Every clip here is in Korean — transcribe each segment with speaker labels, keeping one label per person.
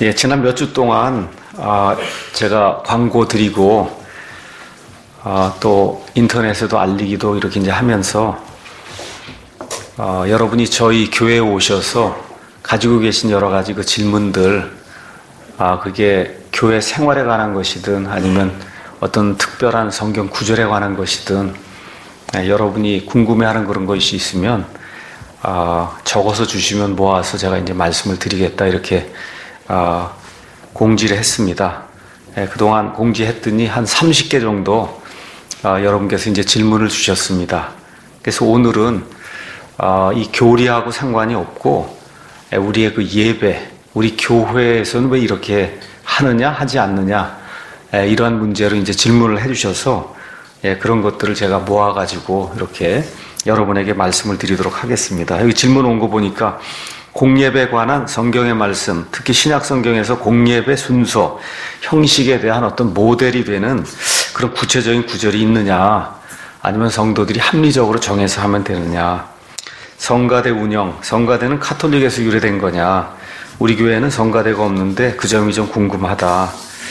Speaker 1: 예, 지난 몇 주 동안 제가 광고 드리고 또 인터넷에도 알리기도 이렇게 이제 하면서 여러분이 저희 교회에 오셔서 가지고 계신 여러 가지 그 질문들, 그게 교회 생활에 관한 것이든 아니면 어떤 특별한 성경 구절에 관한 것이든 여러분이 궁금해하는 그런 것이 있으면 적어서 주시면 모아서 제가 이제 말씀을 드리겠다 이렇게 공지를 했습니다. 그동안 공지했더니 한 30개 정도 여러분께서 이제 질문을 주셨습니다. 그래서 오늘은 이 교리하고 상관이 없고 우리의 그 예배, 우리 교회에서는 왜 이렇게 하느냐 하지 않느냐 이러한 문제로 이제 질문을 해주셔서 그런 것들을 제가 모아가지고 이렇게 여러분에게 말씀을 드리도록 하겠습니다. 여기 질문 온 거 보니까 공예배에 관한 성경의 말씀, 특히 신약 성경에서 공예배 순서, 형식에 대한 어떤 모델이 되는 그런 구체적인 구절이 있느냐, 아니면 성도들이 합리적으로 정해서 하면 되느냐, 성가대 운영, 성가대는 카톨릭에서 유래된 거냐, 우리 교회는 성가대가 없는데 그 점이 좀 궁금하다.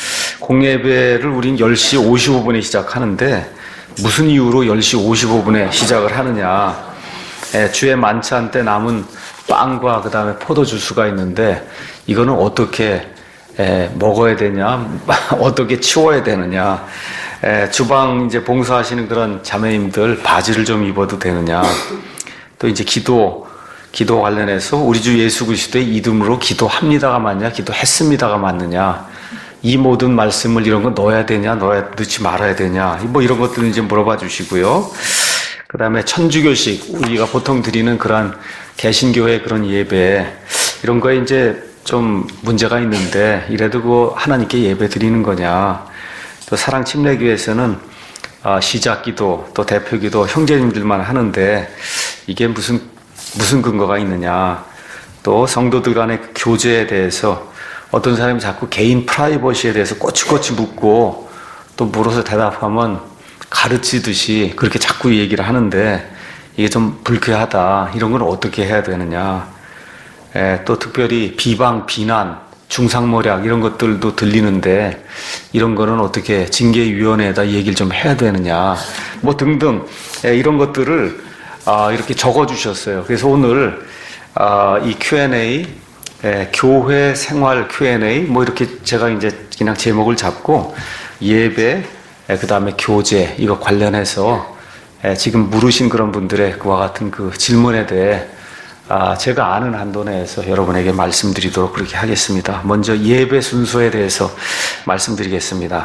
Speaker 1: 공예배를 우린 10시 55분에 시작하는데 무슨 이유로 10시 55분에 시작을 하느냐, 주의 만찬 때 남은 빵과 그 다음에 포도주스가 있는데 이거는 어떻게 먹어야 되냐, 어떻게 치워야 되느냐, 주방 이제 봉사하시는 그런 자매님들 바지를 좀 입어도 되느냐, 또 이제 기도 관련해서 우리 주 예수 그리스도의 이름으로 기도합니다가 맞냐, 기도했습니다가 맞느냐, 이 모든 말씀을 이런 거 넣어야 되냐, 넣지 말아야 되냐, 뭐 이런 것들을 이제 물어봐 주시고요. 그 다음에 천주교식, 우리가 보통 드리는 그런 개신교의 그런 예배, 이런 거에 이제 좀 문제가 있는데, 이래도 그 하나님께 예배 드리는 거냐. 또 사랑침례교에서는 시작기도, 또 대표기도 형제님들만 하는데, 이게 무슨 근거가 있느냐. 또 성도들 간의 교제에 대해서 어떤 사람이 자꾸 개인 프라이버시에 대해서 꼬치꼬치 묻고, 또 물어서 대답하면 가르치듯이 그렇게 자꾸 얘기를 하는데 이게 좀 불쾌하다. 이런 건 어떻게 해야 되느냐. 또 특별히 비방, 비난, 중상모략 이런 것들도 들리는데 이런 거는 어떻게 징계위원회에다 얘기를 좀 해야 되느냐. 뭐 등등 이런 것들을 이렇게 적어주셨어요. 그래서 오늘 이 Q&A, 교회 생활 Q&A 뭐 이렇게 제가 이제 그냥 제목을 잡고 예배, 그 다음에 교제, 이거 관련해서 지금 물으신 그런 분들의 그와 같은 그 질문에 대해 제가 아는 한도 내에서 여러분에게 말씀드리도록 그렇게 하겠습니다. 먼저 예배 순서에 대해서 말씀드리겠습니다.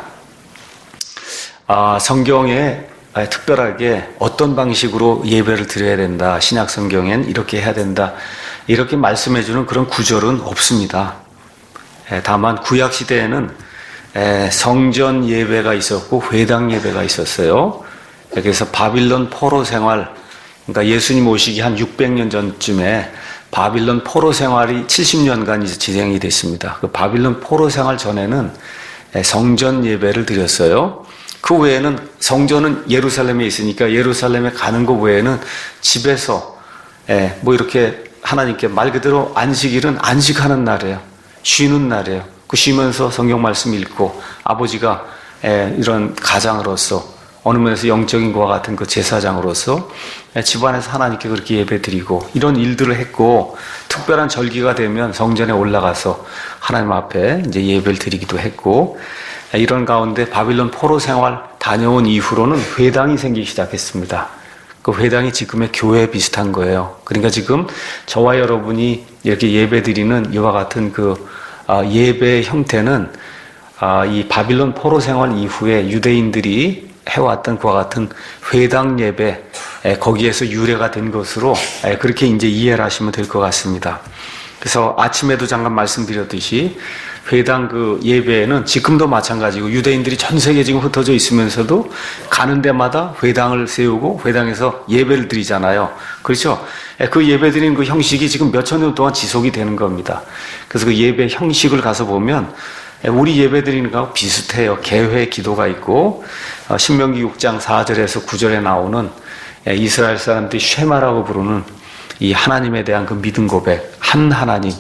Speaker 1: 성경에 특별하게 어떤 방식으로 예배를 드려야 된다, 신약 성경엔 이렇게 해야 된다, 이렇게 말씀해주는 그런 구절은 없습니다. 다만 구약 시대에는 성전 예배가 있었고 회당 예배가 있었어요. 그래서 바빌론 포로 생활, 그러니까 예수님 오시기 한 600년 전쯤에 바빌론 포로 생활이 70년간 이제 진행이 됐습니다. 그 바빌론 포로 생활 전에는 성전 예배를 드렸어요. 그 외에는 성전은 예루살렘에 있으니까 예루살렘에 가는 것 외에는 집에서 뭐 이렇게 하나님께 말 그대로 안식일은 안식하는 날이에요. 쉬는 날이에요. 그 쉬면서 성경 말씀 읽고 아버지가 이런 가장으로서 어느 면에서 영적인 것과 같은 그 제사장으로서 집안에서 하나님께 그렇게 예배 드리고 이런 일들을 했고, 특별한 절기가 되면 성전에 올라가서 하나님 앞에 이제 예배를 드리기도 했고, 이런 가운데 바빌론 포로 생활 다녀온 이후로는 회당이 생기기 시작했습니다. 그 회당이 지금의 교회에 비슷한 거예요. 그러니까 지금 저와 여러분이 이렇게 예배 드리는 이와 같은 그 예배의 형태는 이 바빌론 포로 생활 이후에 유대인들이 해왔던 그와 같은 회당 예배, 거기에서 유래가 된 것으로 그렇게 이제 이해를 하시면 될 것 같습니다. 그래서 아침에도 잠깐 말씀드렸듯이 회당 그 예배는 지금도 마찬가지고 유대인들이 전 세계에 지금 흩어져 있으면서도 가는 데마다 회당을 세우고 회당에서 예배를 드리잖아요. 그렇죠? 그 예배 드리는 그 형식이 지금 몇천 년 동안 지속이 되는 겁니다. 그래서 그 예배 형식을 가서 보면 우리 예배 드리는 거하고 비슷해요. 개회 기도가 있고, 신명기 6장 4절에서 9절에 나오는 이스라엘 사람들이 쉐마라고 부르는 이 하나님에 대한 그 믿음 고백, 한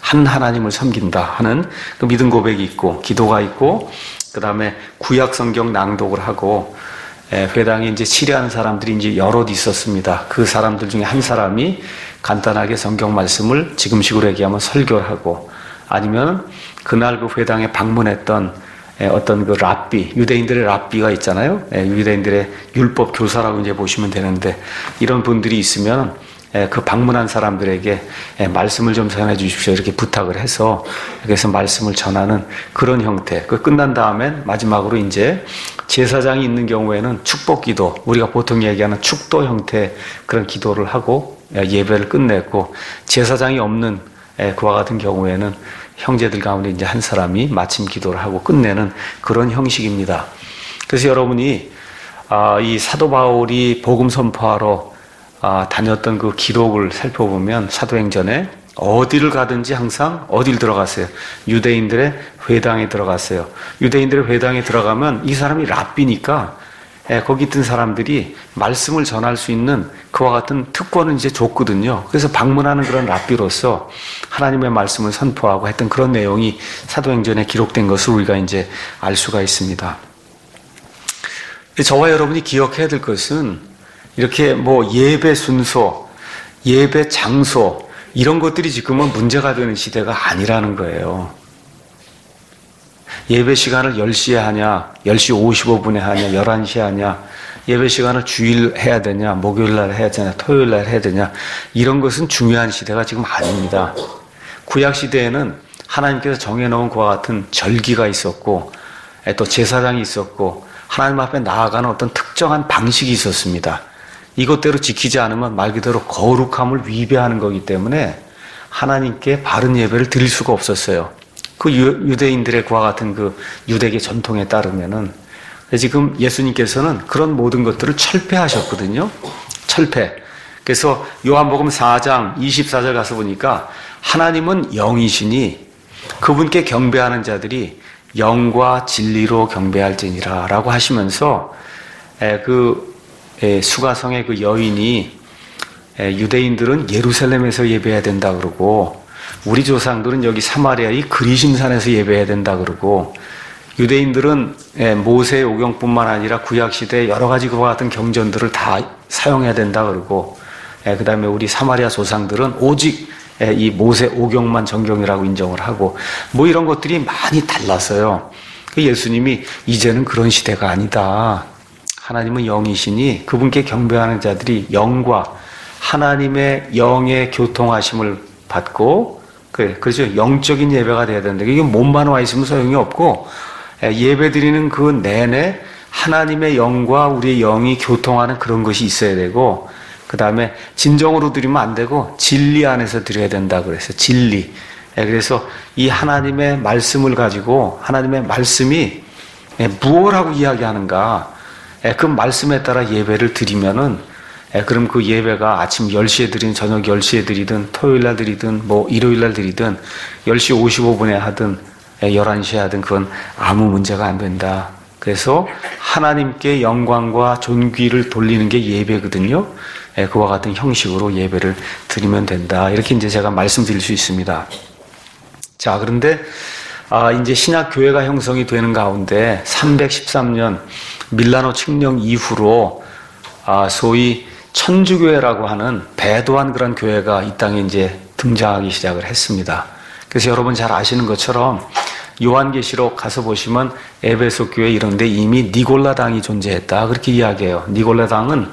Speaker 1: 한 하나님을 섬긴다 하는 그 믿음 고백이 있고 기도가 있고 그 다음에 구약 성경 낭독을 하고 회당에 이제 치례하는 사람들이 이제 여럿 있었습니다. 그 사람들 중에 한 사람이 간단하게 성경 말씀을 지금식으로 얘기하면 설교를 하고 아니면 그날 그 회당에 방문했던 어떤 그 랍비, 유대인들의 랍비가 있잖아요. 유대인들의 율법 교사라고 이제 보시면 되는데 이런 분들이 있으면 그 방문한 사람들에게 말씀을 좀 전해 주십시오 이렇게 부탁을 해서 그래서 말씀을 전하는 그런 형태. 그 끝난 다음엔 마지막으로 이제 제사장이 있는 경우에는 축복 기도, 우리가 보통 얘기하는 축도 형태 그런 기도를 하고 예배를 끝냈고 제사장이 없는 그와 같은 경우에는 형제들 가운데 이제 한 사람이 마침 기도를 하고 끝내는 그런 형식입니다. 그래서 여러분이 이 사도 바울이 복음 선포하러 다녔던 그 기록을 살펴보면 사도행전에 어디를 가든지 항상 어딜 들어갔어요? 유대인들의 회당에 들어갔어요. 유대인들의 회당에 들어가면 이 사람이 랍비니까 거기 있던 사람들이 말씀을 전할 수 있는 그와 같은 특권을 이제 줬거든요. 그래서 방문하는 그런 랍비로서 하나님의 말씀을 선포하고 했던 그런 내용이 사도행전에 기록된 것을 우리가 이제 알 수가 있습니다. 저와 여러분이 기억해야 될 것은 이렇게 뭐 예배 순서, 예배 장소 이런 것들이 지금은 문제가 되는 시대가 아니라는 거예요. 예배 시간을 10시에 하냐, 10시 55분에 하냐, 11시에 하냐, 예배 시간을 주일 해야 되냐, 목요일 날 해야 되냐, 토요일 날 해야 되냐, 이런 것은 중요한 시대가 지금 아닙니다. 구약 시대에는 하나님께서 정해놓은 그와 같은 절기가 있었고, 또 제사장이 있었고, 하나님 앞에 나아가는 어떤 특정한 방식이 있었습니다. 이것대로 지키지 않으면 말 그대로 거룩함을 위배하는 거기 때문에 하나님께 바른 예배를 드릴 수가 없었어요. 그 유대인들의 그와 같은 그 유대계 전통에 따르면은 지금 예수님께서는 그런 모든 것들을 철폐하셨거든요. 철폐. 그래서 요한복음 4장 24절 가서 보니까 하나님은 영이시니 그분께 경배하는 자들이 영과 진리로 경배할지니라 라고 하시면서 수가성의 그 여인이 유대인들은 예루살렘에서 예배해야 된다 그러고 우리 조상들은 여기 사마리아의 그리심산에서 예배해야 된다 그러고 유대인들은 모세의 오경뿐만 아니라 구약시대에 여러 가지 그와 같은 경전들을 다 사용해야 된다 그러고 그 다음에 우리 사마리아 조상들은 오직 이 모세 오경만 정경이라고 인정을 하고 뭐 이런 것들이 많이 달라서요. 예수님이 이제는 그런 시대가 아니다. 하나님은 영이시니 그분께 경배하는 자들이 영과 하나님의 영의 교통하심을 받고 그렇죠. 영적인 예배가 돼야 된다. 이게 몸만 와 있으면 소용이 없고 예배 드리는 그 내내 하나님의 영과 우리의 영이 교통하는 그런 것이 있어야 되고 그 다음에 진정으로 드리면 안 되고 진리 안에서 드려야 된다 그래서 진리. 그래서 이 하나님의 말씀을 가지고 하나님의 말씀이 무엇이라고 이야기하는가 그 말씀에 따라 예배를 드리면은 그럼 그 예배가 아침 10시에 드리든 저녁 10시에 드리든 토요일 날 드리든 뭐 일요일 날 드리든 10시 55분에 하든 11시에 하든 그건 아무 문제가 안 된다. 그래서 하나님께 영광과 존귀를 돌리는 게 예배거든요. 그와 같은 형식으로 예배를 드리면 된다. 이렇게 이제 제가 말씀드릴 수 있습니다. 자, 그런데 이제 신약 교회가 형성이 되는 가운데 313년 밀라노 칙령 이후로 소위 천주교회라고 하는 배도한 그런 교회가 이 땅에 이제 등장하기 시작을 했습니다. 그래서 여러분 잘 아시는 것처럼 요한계시록 가서 보시면 에베소 교회 이런 데 이미 니골라당이 존재했다. 그렇게 이야기해요. 니골라당은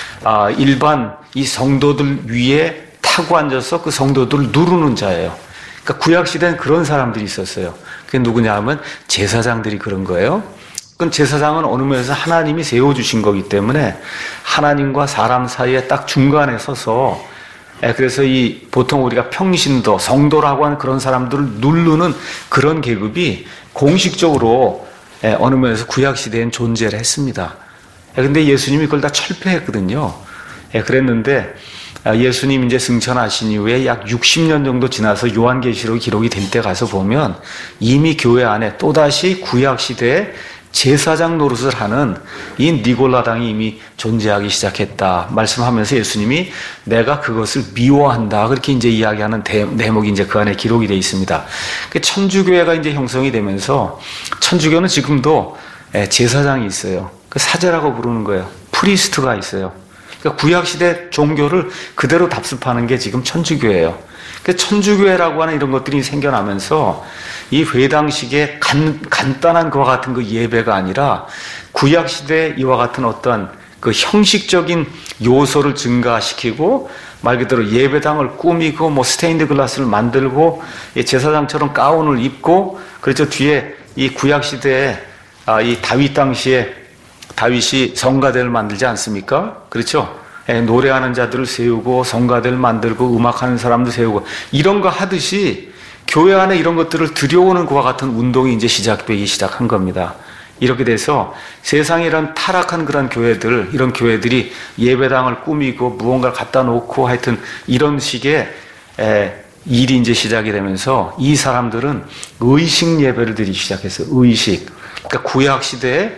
Speaker 1: 일반 이 성도들 위에 타고 앉아서 그 성도들을 누르는 자예요. 그러니까 구약시대는 그런 사람들이 있었어요. 그게 누구냐 하면 제사장들이 그런 거예요. 그건 제사장은 어느 면에서 하나님이 세워주신 거기 때문에 하나님과 사람 사이에 딱 중간에 서서 그래서 이 보통 우리가 평신도, 성도라고 하는 그런 사람들을 누르는 그런 계급이 공식적으로 어느 면에서 구약시대엔 존재를 했습니다. 근데 예수님이 그걸 다 철폐했거든요. 그랬는데 예수님 이제 승천하신 이후에 약 60년 정도 지나서 요한계시록이 기록이 될 때 가서 보면 이미 교회 안에 또다시 구약시대에 제사장 노릇을 하는 이 니골라당이 이미 존재하기 시작했다 말씀하면서 예수님이 내가 그것을 미워한다 그렇게 이제 이야기하는 대목이 이제 그 안에 기록이 되어 있습니다. 천주교회가 이제 형성이 되면서 천주교는 지금도 제사장이 있어요. 그 사제라고 부르는 거예요. 프리스트가 있어요. 그러니까 구약시대 종교를 그대로 답습하는 게 지금 천주교예요. 천주교회라고 하는 이런 것들이 생겨나면서 이 회당식의 간단한 그와 같은 그 예배가 아니라 구약시대 이와 같은 어떤 그 형식적인 요소를 증가시키고 말 그대로 예배당을 꾸미고 뭐 스테인드 글라스를 만들고 제사장처럼 가운을 입고 그렇죠. 뒤에 이 구약시대에 이 다윗 당시에 다윗이 성가대를 만들지 않습니까? 그렇죠? 노래하는 자들을 세우고 성가대를 만들고 음악하는 사람도 세우고 이런 거 하듯이 교회 안에 이런 것들을 들여오는 그와 같은 운동이 이제 시작되기 시작한 겁니다. 이렇게 돼서 세상에 이런 타락한 그런 교회들, 이런 교회들이 예배당을 꾸미고 무언가를 갖다 놓고 하여튼 이런 식의 일이 이제 시작이 되면서 이 사람들은 의식 예배를 드리기 시작했어요. 의식. 그러니까 구약 시대에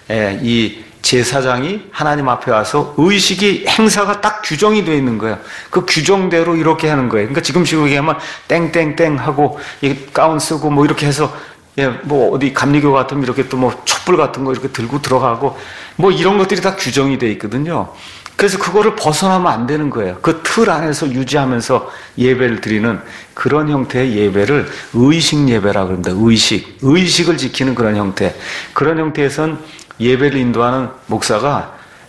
Speaker 1: 이 제사장이 하나님 앞에 와서 의식이 행사가 딱 규정이 되어 있는 거예요. 그 규정대로 이렇게 하는 거예요. 그러니까 지금식으로 얘기하면 땡땡땡 하고 가운 쓰고 뭐 이렇게 해서 뭐 어디 감리교 같으면 이렇게 또 뭐 촛불 같은 거 이렇게 들고 들어가고 뭐 이런 것들이 다 규정이 되어 있거든요. 그래서 그거를 벗어나면 안 되는 거예요. 그 틀 안에서 유지하면서 예배를 드리는 그런 형태의 예배를 의식 예배라고 합니다. 의식을 지키는 그런 형태. 그런 형태에선 예배를 인도하는 목사가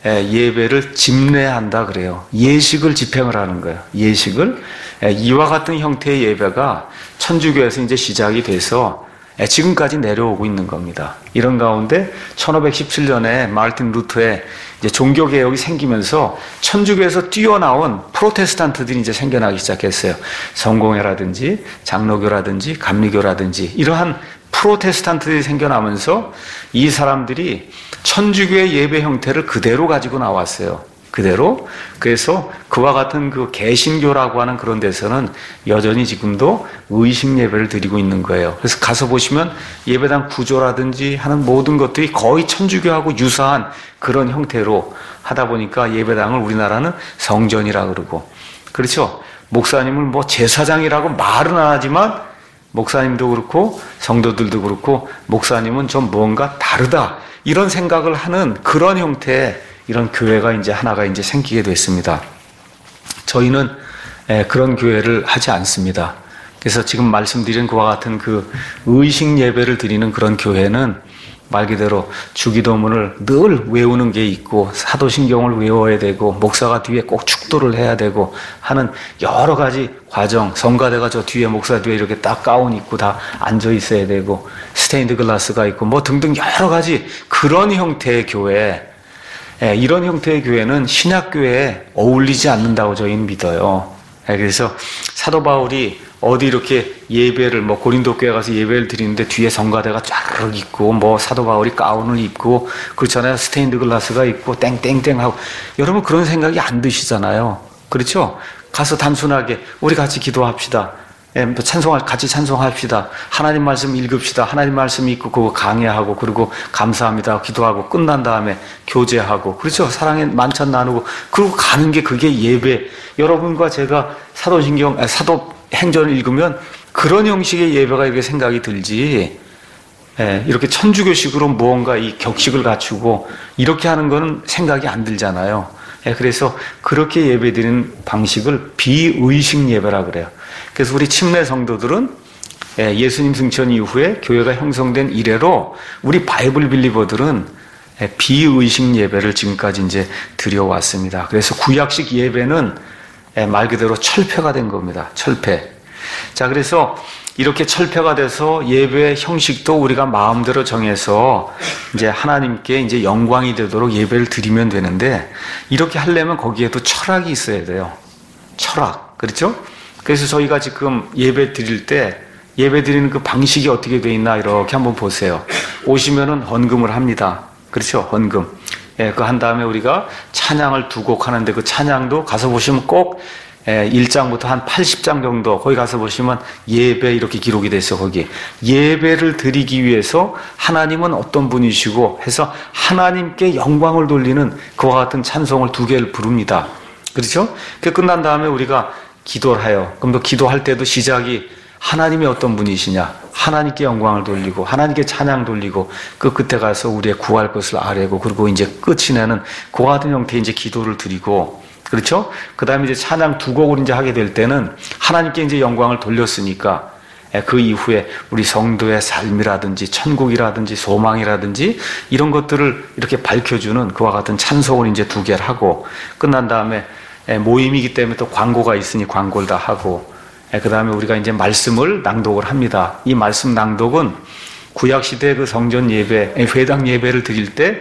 Speaker 1: 예배를 집례한다 그래요. 예식을 집행을 하는 거예요. 예식을. 이와 같은 형태의 예배가 천주교에서 이제 시작이 돼서 지금까지 내려오고 있는 겁니다. 이런 가운데 1517년에 마르틴 루터의 이제 종교개혁이 생기면서 천주교에서 뛰어나온 프로테스탄트들이 이제 생겨나기 시작했어요. 성공회라든지 장로교라든지 감리교라든지 이러한 프로테스탄트들이 생겨나면서 이 사람들이 천주교의 예배 형태를 그대로 가지고 나왔어요. 그대로. 그래서 그와 같은 그 개신교라고 하는 그런 데서는 여전히 지금도 의식 예배를 드리고 있는 거예요. 그래서 가서 보시면 예배당 구조라든지 하는 모든 것들이 거의 천주교하고 유사한 그런 형태로 하다 보니까 예배당을 우리나라는 성전이라 그러고 그렇죠. 목사님을 뭐 제사장이라고 말은 안 하지만 목사님도 그렇고 성도들도 그렇고 목사님은 좀 뭔가 다르다 이런 생각을 하는 그런 형태의 이런 교회가 이제 하나가 이제 생기게 됐습니다. 저희는 그런 교회를 하지 않습니다. 그래서 지금 말씀드린 그와 같은 그 의식 예배를 드리는 그런 교회는 말 그대로 주기도문을 늘 외우는 게 있고 사도신경을 외워야 되고 목사가 뒤에 꼭 축도를 해야 되고 하는 여러 가지 과정, 성가대가 저 뒤에 목사 뒤에 이렇게 딱 가운 입고 다 앉아 있어야 되고 스테인드 글라스가 있고 뭐 등등 여러 가지 그런 형태의 교회, 이런 형태의 교회는 신약교회에 어울리지 않는다고 저희는 믿어요. 그래서 사도 바울이 어디 이렇게 예배를 뭐 고린도 교회 가서 예배를 드리는데 뒤에 성가대가 쫙 있고 뭐 사도 바울이 가운을 입고 그렇잖아요. 스테인드 글라스가 있고 땡땡땡 하고 여러분 그런 생각이 안 드시잖아요. 그렇죠? 가서 단순하게 우리 같이 기도합시다. 같이 찬송합시다. 하나님 말씀 읽읍시다. 하나님 말씀 읽고 그거 강해하고 그리고 감사합니다. 기도하고 끝난 다음에 교제하고 그렇죠. 사랑의 만찬 나누고 그리고 가는 게 그게 예배. 여러분과 제가 사도행전을 읽으면 그런 형식의 예배가 이렇게 생각이 들지. 이렇게 천주교식으로 무언가 이 격식을 갖추고 이렇게 하는 거는 생각이 안 들잖아요. 그래서 그렇게 예배드리는 방식을 비의식 예배라 그래요. 그래서 우리 침례 성도들은 예수님 승천 이후에 교회가 형성된 이래로 우리 바이블 빌리버들은 비의식 예배를 지금까지 이제 드려왔습니다. 그래서 구약식 예배는 말 그대로 철폐가 된 겁니다. 철폐. 자, 그래서 이렇게 철폐가 돼서 예배 형식도 우리가 마음대로 정해서 이제 하나님께 이제 영광이 되도록 예배를 드리면 되는데 이렇게 하려면 거기에도 철학이 있어야 돼요. 철학. 그렇죠? 그래서 저희가 지금 예배 드릴 때 예배 드리는 그 방식이 어떻게 돼 있나 이렇게 한번 보세요. 오시면은 헌금을 합니다. 그렇죠? 헌금. 그거 한 다음에 우리가 찬양을 두 곡 하는데 그 찬양도 가서 보시면 꼭 1장부터 한 80장 정도 거기 가서 보시면 예배 이렇게 기록이 돼 있어. 거기 예배를 드리기 위해서 하나님은 어떤 분이시고 해서 하나님께 영광을 돌리는 그와 같은 찬송을 2개를 부릅니다. 그렇죠? 그 끝난 다음에 우리가 기도를 해요. 그럼 또 기도할 때도 시작이 하나님이 어떤 분이시냐, 하나님께 영광을 돌리고 하나님께 찬양 돌리고 그 끝에 가서 우리의 구할 것을 아뢰고 그리고 이제 끝이 내는 그와 같은 형태의 이제 기도를 드리고, 그렇죠? 그 다음에 이제 찬양 2곡을 이제 하게 될 때는 하나님께 이제 영광을 돌렸으니까 그 이후에 우리 성도의 삶이라든지 천국이라든지 소망이라든지 이런 것들을 이렇게 밝혀주는 그와 같은 찬송을 이제 2개를 하고 끝난 다음에 모임이기 때문에 또 광고가 있으니 광고를 다 하고 그 다음에 우리가 이제 말씀을 낭독을 합니다. 이 말씀 낭독은 구약시대 그 성전 예배, 회당 예배를 드릴 때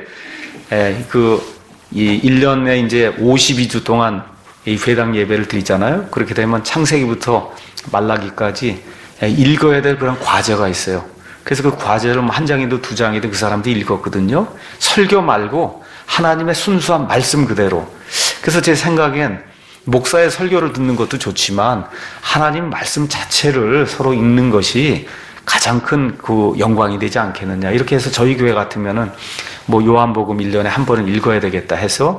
Speaker 1: 이 1년에 이제 52주 동안 이 회당 예배를 드리잖아요. 그렇게 되면 창세기부터 말라기까지 읽어야 될 그런 과제가 있어요. 그래서 그 과제를 한 장이든 2장이든 그 사람들이 읽었거든요. 설교 말고 하나님의 순수한 말씀 그대로. 그래서 제 생각엔 목사의 설교를 듣는 것도 좋지만 하나님 말씀 자체를 서로 읽는 것이 가장 큰 그 영광이 되지 않겠느냐. 이렇게 해서 저희 교회 같으면은 뭐 요한복음 1년에 한 번은 읽어야 되겠다 해서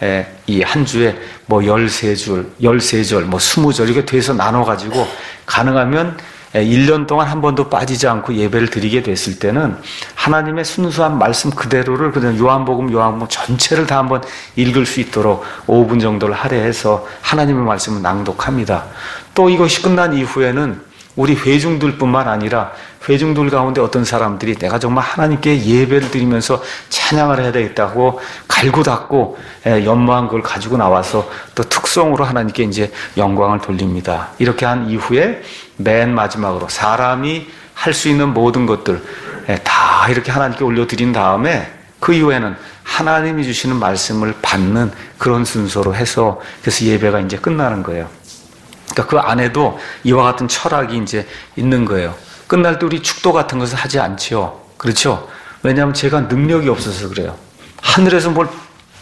Speaker 1: 이 한 주에 뭐 13줄, 13절, 뭐 20절 이렇게 돼서 나눠가지고 가능하면 1년 동안 한 번도 빠지지 않고 예배를 드리게 됐을 때는 하나님의 순수한 말씀 그대로를 그냥 요한복음 전체를 다 한번 읽을 수 있도록 5분 정도를 할애해서 하나님의 말씀을 낭독합니다. 또 이것이 끝난 이후에는 우리 회중들뿐만 아니라 회중들 가운데 어떤 사람들이 내가 정말 하나님께 예배를 드리면서 찬양을 해야 되겠다고 갈고 닦고 연마한 걸 가지고 나와서 또 특성으로 하나님께 이제 영광을 돌립니다. 이렇게 한 이후에 맨 마지막으로 사람이 할 수 있는 모든 것들 다 이렇게 하나님께 올려드린 다음에 그 이후에는 하나님이 주시는 말씀을 받는 그런 순서로 해서 그래서 예배가 이제 끝나는 거예요. 그러니까 그 안에도 이와 같은 철학이 이제 있는 거예요. 끝날 때 우리 축도 같은 것을 하지 않지요. 그렇죠? 왜냐하면 제가 능력이 없어서 그래요. 하늘에서 뭘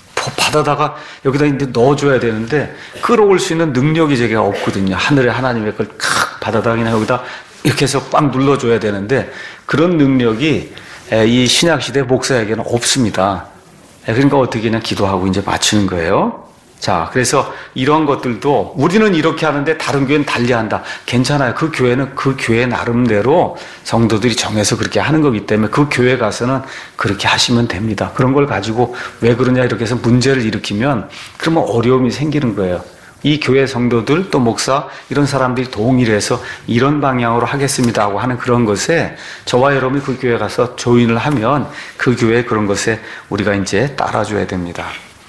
Speaker 1: 받아다가 여기다 이제 넣어줘야 되는데 끌어올 수 있는 능력이 제가 없거든요. 하늘에 하나님의 걸 받아다가 그냥 여기다 이렇게 해서 꽉 눌러줘야 되는데 그런 능력이 이 신약시대 목사에게는 없습니다. 그러니까 어떻게 그냥 기도하고 이제 맞추는 거예요. 자, 그래서 이런 것들도 우리는 이렇게 하는데 다른 교회는 달리한다. 괜찮아요. 그 교회는 그 교회 나름대로 성도들이 정해서 그렇게 하는 거기 때문에 그 교회 가서는 그렇게 하시면 됩니다. 그런 걸 가지고 왜 그러냐 이렇게 해서 문제를 일으키면 그러면 어려움이 생기는 거예요. 이 교회 성도들 또 목사 이런 사람들이 동의를 해서 이런 방향으로 하겠습니다 하고 하는 그런 것에 저와 여러분이 그 교회 가서 조인을 하면 그 교회 그런 것에 우리가 이제 따라줘야 됩니다.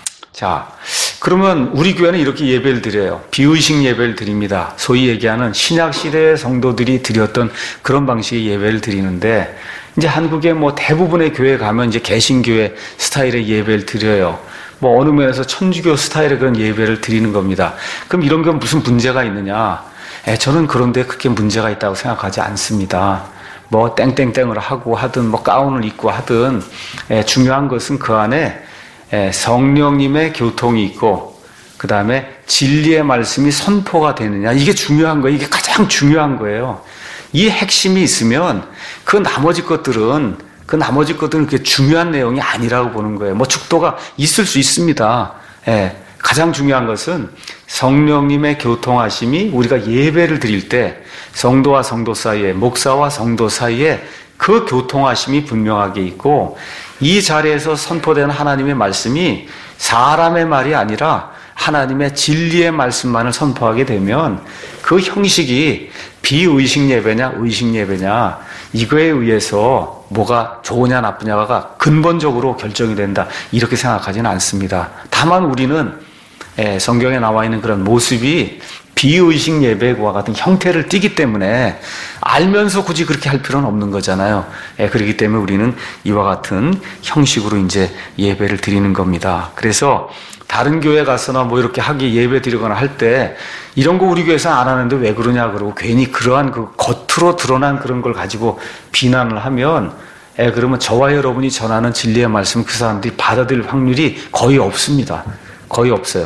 Speaker 1: 자, 그러면 우리 교회는 이렇게 예배를 드려요. 비의식 예배를 드립니다. 소위 얘기하는 신약시대의 성도들이 드렸던 그런 방식의 예배를 드리는데 이제 한국의 뭐 대부분의 교회 가면 이제 개신교회 스타일의 예배를 드려요. 뭐 어느 면에서 천주교 스타일의 그런 예배를 드리는 겁니다. 그럼 이런 게 무슨 문제가 있느냐? 저는 그런데 그렇게 문제가 있다고 생각하지 않습니다. 뭐 땡땡땡을 하고 하든 뭐 가운을 입고 하든 중요한 것은 그 안에 성령님의 교통이 있고 그 다음에 진리의 말씀이 선포가 되느냐 이게 중요한 거예요. 이게 가장 중요한 거예요. 이 핵심이 있으면 그 나머지 것들은 그렇게 중요한 내용이 아니라고 보는 거예요. 뭐 축도가 있을 수 있습니다. 가장 중요한 것은 성령님의 교통하심이 우리가 예배를 드릴 때 성도와 성도 사이에 목사와 성도 사이에 그 교통하심이 분명하게 있고 이 자리에서 선포되는 하나님의 말씀이 사람의 말이 아니라 하나님의 진리의 말씀만을 선포하게 되면 그 형식이 비의식 예배냐 의식 예배냐 이거에 의해서 뭐가 좋으냐 나쁘냐가 근본적으로 결정이 된다 이렇게 생각하지는 않습니다. 다만 우리는 성경에 나와 있는 그런 모습이 비의식 예배와 같은 형태를 띠기 때문에 알면서 굳이 그렇게 할 필요는 없는 거잖아요. 그렇기 때문에 우리는 이와 같은 형식으로 이제 예배를 드리는 겁니다. 그래서 다른 교회 가서나 뭐 이렇게 하기 예배 드리거나 할 때 이런 거 우리 교회에서 안 하는데 왜 그러냐 그러고 괜히 그러한 그 겉으로 드러난 그런 걸 가지고 비난을 하면 그러면 저와 여러분이 전하는 진리의 말씀 그 사람들이 받아들일 확률이 거의 없습니다. 거의 없어요.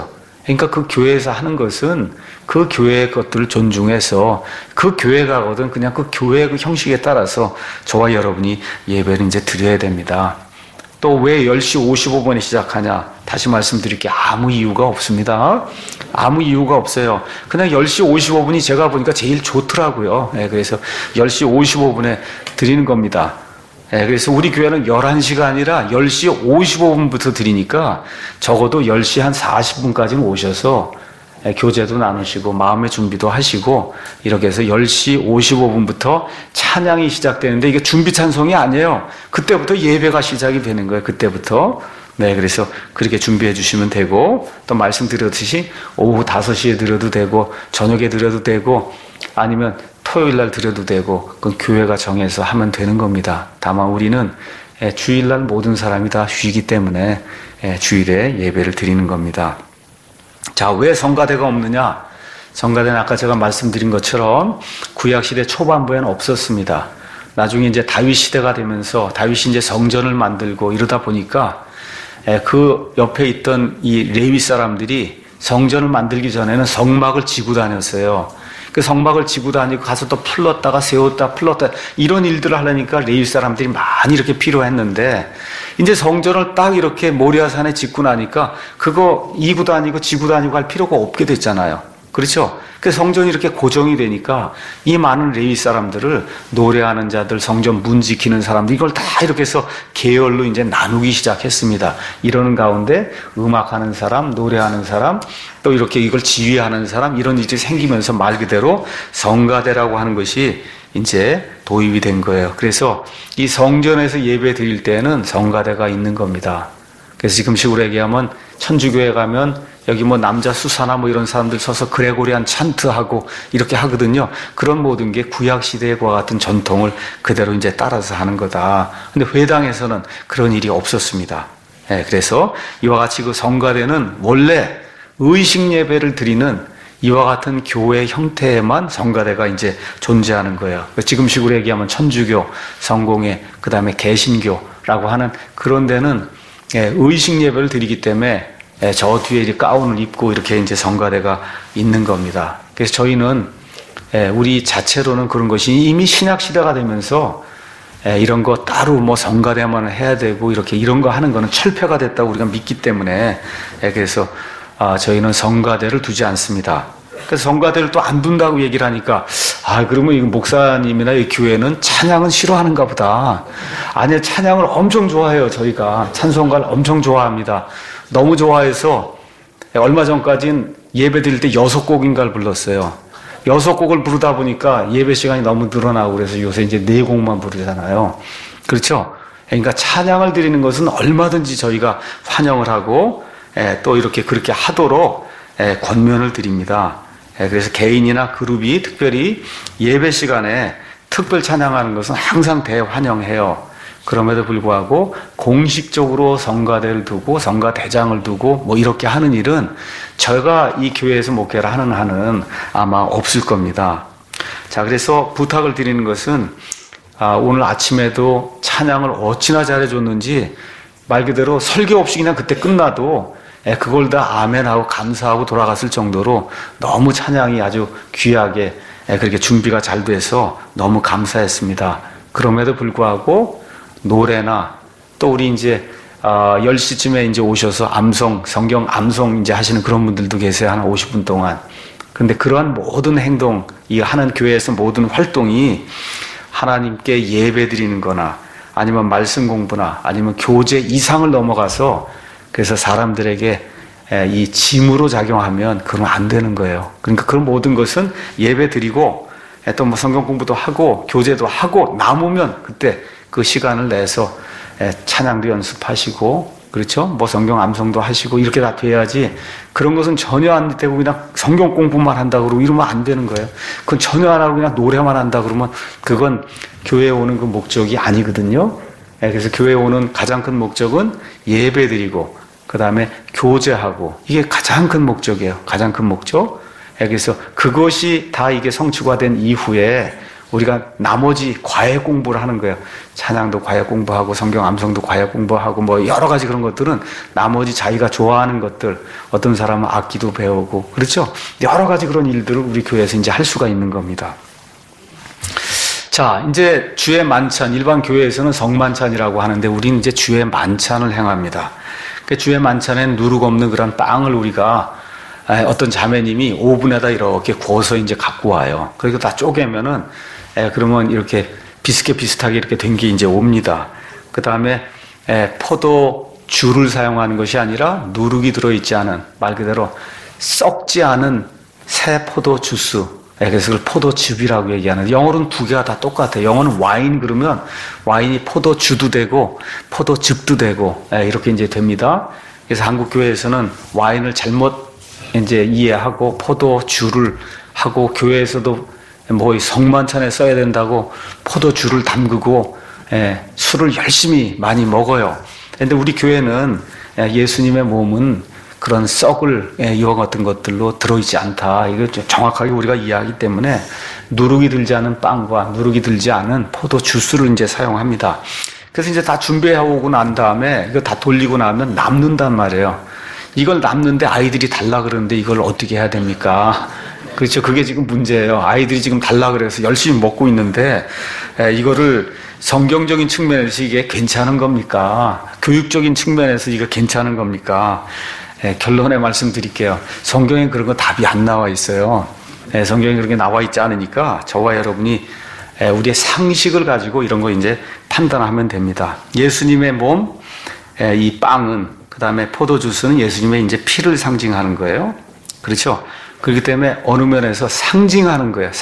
Speaker 1: 그러니까 그 교회에서 하는 것은 그 교회의 것들을 존중해서 그 교회가거든 그냥 그 교회의 그 형식에 따라서 저와 여러분이 예배를 이제 드려야 됩니다. 또 왜 10시 55분에 시작하냐? 다시 말씀드릴게요. 아무 이유가 없습니다. 아무 이유가 없어요. 그냥 10시 55분이 제가 보니까 제일 좋더라고요. 그래서 10시 55분에 드리는 겁니다. 그래서 우리 교회는 11시가 아니라 10시 55분부터 드리니까 적어도 10시 한 40분까지는 오셔서 교제도 나누시고 마음의 준비도 하시고 이렇게 해서 10시 55분부터 찬양이 시작되는데 이게 준비 찬송이 아니에요. 그때부터 예배가 시작이 되는 거예요. 그때부터. 그래서 그렇게 준비해 주시면 되고 또 말씀드렸듯이 오후 5시에 드려도 되고 저녁에 드려도 되고 아니면 토요일 날 드려도 되고 그건 교회가 정해서 하면 되는 겁니다. 다만 우리는 주일날 모든 사람이 다 쉬기 때문에 주일에 예배를 드리는 겁니다. 자, 왜 성가대가 없느냐? 성가대는 아까 제가 말씀드린 것처럼 구약시대 초반부에는 없었습니다. 나중에 이제 다윗 시대가 되면서 다윗이 이제 성전을 만들고 이러다 보니까 그 옆에 있던 이 레위 사람들이 성전을 만들기 전에는 성막을 지고 다녔어요. 그 성막을 지고 다니고 가서 또 풀렀다가 세웠다 풀렀다 이런 일들을 하려니까 레위 사람들이 많이 이렇게 필요했는데 이제 성전을 딱 이렇게 모리아산에 짓고 나니까 그거 이고 다니고 지고 다니고 할 필요가 없게 됐잖아요. 그렇죠? 그 성전이 이렇게 고정이 되니까 이 많은 레위 사람들을 노래하는 자들, 성전 문 지키는 사람들 이걸 다 이렇게 해서 계열로 이제 나누기 시작했습니다. 이러는 가운데 음악하는 사람, 노래하는 사람, 또 이렇게 이걸 지휘하는 사람 이런 일이 생기면서 말 그대로 성가대라고 하는 것이 이제 도입이 된 거예요. 그래서 이 성전에서 예배 드릴 때는 성가대가 있는 겁니다. 그래서 지금식으로 얘기하면 천주교회 가면 여기 뭐 남자 수사나 뭐 이런 사람들 서서 그레고리안 찬트하고 이렇게 하거든요. 그런 모든 게 구약시대와 같은 전통을 그대로 이제 따라서 하는 거다. 근데 회당에서는 그런 일이 없었습니다. 그래서 이와 같이 그 성가대는 원래 의식 예배를 드리는 이와 같은 교회 형태에만 성가대가 이제 존재하는 거예요. 지금식으로 얘기하면 천주교, 성공회, 그 다음에 개신교라고 하는 그런 데는 의식 예배를 드리기 때문에 저 뒤에 이제 가운을 입고 이렇게 이제 성가대가 있는 겁니다. 그래서 저희는 우리 자체로는 그런 것이 이미 신약 시대가 되면서 이런 거 따로 뭐 성가대만 해야 되고 이렇게 이런 거 하는 거는 철폐가 됐다고 우리가 믿기 때문에 그래서 저희는 성가대를 두지 않습니다. 그래서 성가대를 또 안 둔다고 얘기를 하니까 그러면 이 목사님이나 이 교회는 찬양은 싫어하는가 보다. 아니요, 찬양을 엄청 좋아해요. 저희가 찬송가를 엄청 좋아합니다. 너무 좋아해서 얼마 전까지는 예배 드릴 때 6곡인가를 불렀어요. 6곡을 부르다 보니까 예배 시간이 너무 늘어나고 그래서 요새 이제 4곡만 부르잖아요. 그렇죠? 그러니까 찬양을 드리는 것은 얼마든지 저희가 환영을 하고 또 이렇게 그렇게 하도록 권면을 드립니다. 그래서 개인이나 그룹이 특별히 예배 시간에 특별 찬양하는 것은 항상 대환영해요. 그럼에도 불구하고 공식적으로 성가대를 두고 성가대장을 두고 뭐 이렇게 하는 일은 제가 이 교회에서 목회를 하는 한은 아마 없을 겁니다. 자, 그래서 부탁을 드리는 것은 오늘 아침에도 찬양을 어찌나 잘해줬는지 말 그대로 설교 없이 그냥 그때 끝나도 그걸 다 아멘하고 감사하고 돌아갔을 정도로 너무 찬양이 아주 귀하게 그렇게 준비가 잘 돼서 너무 감사했습니다. 그럼에도 불구하고 노래나 또 우리 이제 10시쯤에 이제 오셔서 암송, 성경 암송 이제 하시는 그런 분들도 계세요. 한 50분 동안. 근데 그러한 모든 행동, 이 하는 교회에서 모든 활동이 하나님께 예배 드리는 거나 아니면 말씀 공부나 아니면 교제 이상을 넘어가서 그래서 사람들에게 이 짐으로 작용하면 그러면 안 되는 거예요. 그러니까 그런 모든 것은 예배 드리고 또 뭐 성경 공부도 하고 교제도 하고 남으면 그때 그 시간을 내서 찬양도 연습하시고 그렇죠? 뭐 성경 암송도 하시고 이렇게 다 돼야지 그런 것은 전혀 안 되고 그냥 성경 공부만 한다 그러고 이러면 안 되는 거예요. 그건 전혀 안 하고 그냥 노래만 한다 그러면 그건 교회에 오는 그 목적이 아니거든요. 그래서 교회에 오는 가장 큰 목적은 예배 드리고 그 다음에 교제하고 이게 가장 큰 목적이에요. 가장 큰 목적. 그래서 그것이 다 이게 성취가 된 이후에 우리가 나머지 과외 공부를 하는 거예요. 찬양도 과외 공부하고 성경 암송도 과외 공부하고 뭐 여러 가지 그런 것들은 나머지 자기가 좋아하는 것들, 어떤 사람은 악기도 배우고 그렇죠. 여러 가지 그런 일들을 우리 교회에서 이제 할 수가 있는 겁니다. 자, 이제 주의 만찬, 일반 교회에서는 성만찬이라고 하는데 우리는 이제 주의 만찬을 행합니다. 그 주의 만찬엔 누룩 없는 그런 빵을 우리가 어떤 자매님이 오븐에다 이렇게 구워서 이제 갖고 와요. 그리고 다 쪼개면은 그러면 이렇게 비슷하게 이렇게 된 게 이제 옵니다. 그 다음에 포도주를 사용하는 것이 아니라 누룩이 들어있지 않은 말 그대로 썩지 않은 새 포도 주스. 그래서 그걸 포도즙이라고 얘기하는데 영어로는 두 개가 다 똑같아요. 영어는 와인 그러면 와인이 포도주도 되고 포도즙도 되고 이렇게 이제 됩니다. 그래서 한국 교회에서는 와인을 잘못 이제 이해하고 포도주를 하고 교회에서도 뭐 성만찬에 써야 된다고 포도주를 담그고 술을 열심히 많이 먹어요. 그런데 우리 교회는 예수님의 몸은 그런 썩을 이와 같은 것들로 들어있지 않다. 이거 정확하게 우리가 이해하기 때문에 누룩이 들지 않은 빵과 누룩이 들지 않은 포도 주스를 이제 사용합니다. 그래서 이제 다 준비해오고 난 다음에 이거 다 돌리고 나면 남는단 말이에요. 이걸 남는데 아이들이 달라 그러는데 이걸 어떻게 해야 됩니까? 그렇죠. 그게 지금 문제예요. 아이들이 지금 달라 그래서 열심히 먹고 있는데 이거를 성경적인 측면에서 이게 괜찮은 겁니까? 교육적인 측면에서 이거 괜찮은 겁니까? 결론에 말씀드릴게요. 성경에 그런 거 답이 안 나와 있어요. 성경에 그런 게 나와 있지 않으니까 저와 여러분이 우리의 상식을 가지고 이런 거 이제 판단하면 됩니다. 예수님의 몸, 이 빵은, 그 다음에 포도주스는 예수님의 이제 피를 상징하는 거예요. 그렇죠? 그렇기 때문에 어느 면에서 상징하는 거예요.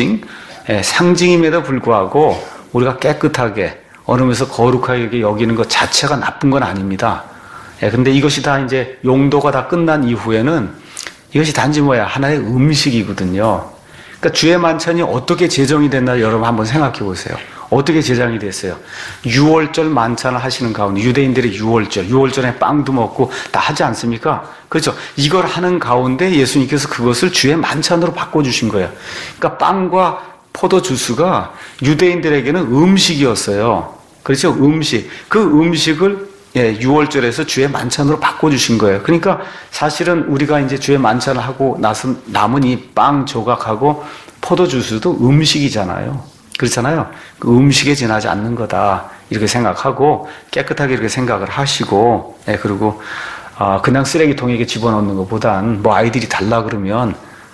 Speaker 1: 상징임에도 불구하고 우리가 깨끗하게, 어느 면에서 거룩하게 여기는 것 자체가 나쁜 건 아닙니다. 근데 이것이 다 이제 용도가 다 끝난 이후에는 이것이 단지 뭐야? 하나의 음식이거든요. 그러니까 주의 만찬이 어떻게 제정이 됐나 여러분 한번 생각해 보세요. 어떻게 제정이 됐어요? 6월절 만찬을 하시는 가운데 유대인들의 6월절에 빵도 먹고 다 하지 않습니까? 그렇죠? 이걸 하는 가운데 예수님께서 그것을 주의 만찬으로 바꿔주신 거예요. 그러니까 빵과 포도 주스가 유대인들에게는 음식이었어요. 그렇죠? 음식. 그 음식을 6월절에서 주의 만찬으로 바꿔주신 거예요. 그러니까 사실은 우리가 이제 주의 만찬을 하고 나서 남은 이 빵 조각하고 포도주스도 음식이잖아요. 그렇잖아요. 그 음식에 지나지 않는 거다. 이렇게 생각하고 깨끗하게 이렇게 생각을 하시고, 그리고 그냥 쓰레기통에 집어넣는 것보단 뭐 아이들이 달라 그러면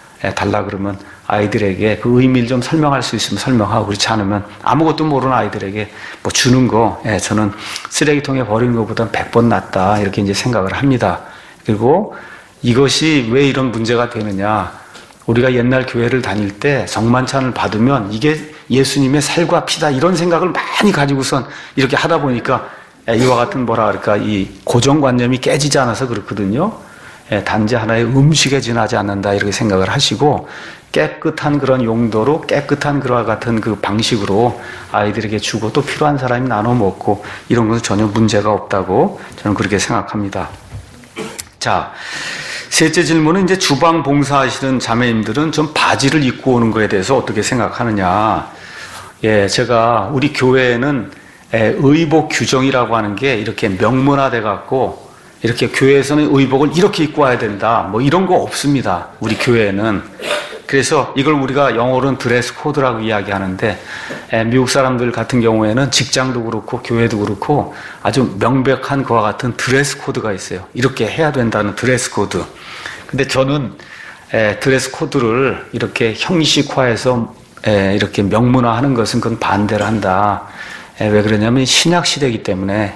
Speaker 1: 아이들에게 그 의미를 좀 설명할 수 있으면 설명하고, 그렇지 않으면 아무것도 모르는 아이들에게 뭐 주는 거, 저는 쓰레기통에 버리는 것보단 100번 낫다. 이렇게 이제 생각을 합니다. 그리고 이것이 왜 이런 문제가 되느냐. 우리가 옛날 교회를 다닐 때 성만찬을 받으면 이게 예수님의 살과 피다 이런 생각을 많이 가지고선 이렇게 하다 보니까 이와 같은 뭐라 그럴까 이 고정관념이 깨지지 않아서 그렇거든요. 단지 하나의 음식에 지나지 않는다 이렇게 생각을 하시고 깨끗한 그런 용도로 깨끗한 그와 같은 그 방식으로 아이들에게 주고 또 필요한 사람이 나눠 먹고 이런 것은 전혀 문제가 없다고 저는 그렇게 생각합니다. 자, 셋째 질문은 이제 주방 봉사하시는 자매님들은 좀 바지를 입고 오는 거에 대해서 어떻게 생각하느냐. 제가 우리 교회에는 의복 규정이라고 하는 게 이렇게 명문화돼 갖고 이렇게 교회에서는 의복을 이렇게 입고 와야 된다. 뭐 이런 거 없습니다. 우리 교회에는. 그래서 이걸 우리가 영어로는 드레스 코드라고 이야기하는데 미국 사람들 같은 경우에는 직장도 그렇고 교회도 그렇고 아주 명백한 그와 같은 드레스 코드가 있어요. 이렇게 해야 된다는 드레스 코드. 근데 저는 드레스 코드를 이렇게 형식화해서 이렇게 명문화하는 것은 그건 반대를 한다. 왜 그러냐면 신약 시대이기 때문에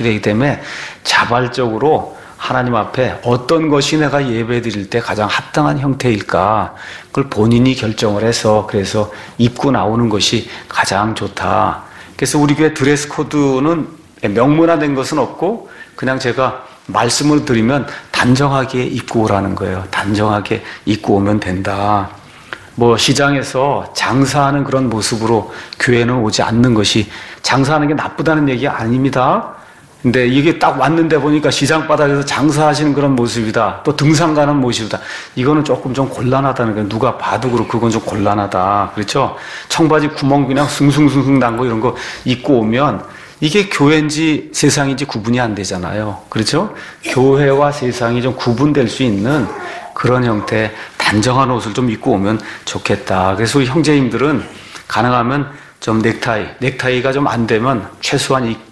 Speaker 1: 자발적으로 하나님 앞에 어떤 것이 내가 예배 드릴 때 가장 합당한 형태일까 그걸 본인이 결정을 해서 그래서 입고 나오는 것이 가장 좋다. 그래서 우리 교회 드레스 코드는 명문화된 것은 없고 그냥 제가 말씀을 드리면 단정하게 입고 오라는 거예요. 단정하게 입고 오면 된다. 뭐 시장에서 장사하는 그런 모습으로 교회는 오지 않는 것이 장사하는 게 나쁘다는 얘기가 아닙니다. 근데 이게 딱 왔는데 보니까 시장 바닥에서 장사하시는 그런 모습이다. 또 등산 가는 모습이다. 이거는 조금 좀 곤란하다는 거예요. 누가 봐도 그렇고 그건 좀 곤란하다. 그렇죠? 청바지 구멍 그냥 숭숭숭숭 난 거 이런 거 입고 오면 이게 교회인지 세상인지 구분이 안 되잖아요. 그렇죠? 교회와 세상이 좀 구분될 수 있는 그런 형태의 단정한 옷을 좀 입고 오면 좋겠다. 그래서 우리 형제님들은 가능하면 좀 넥타이가 좀 안 되면 최소한 이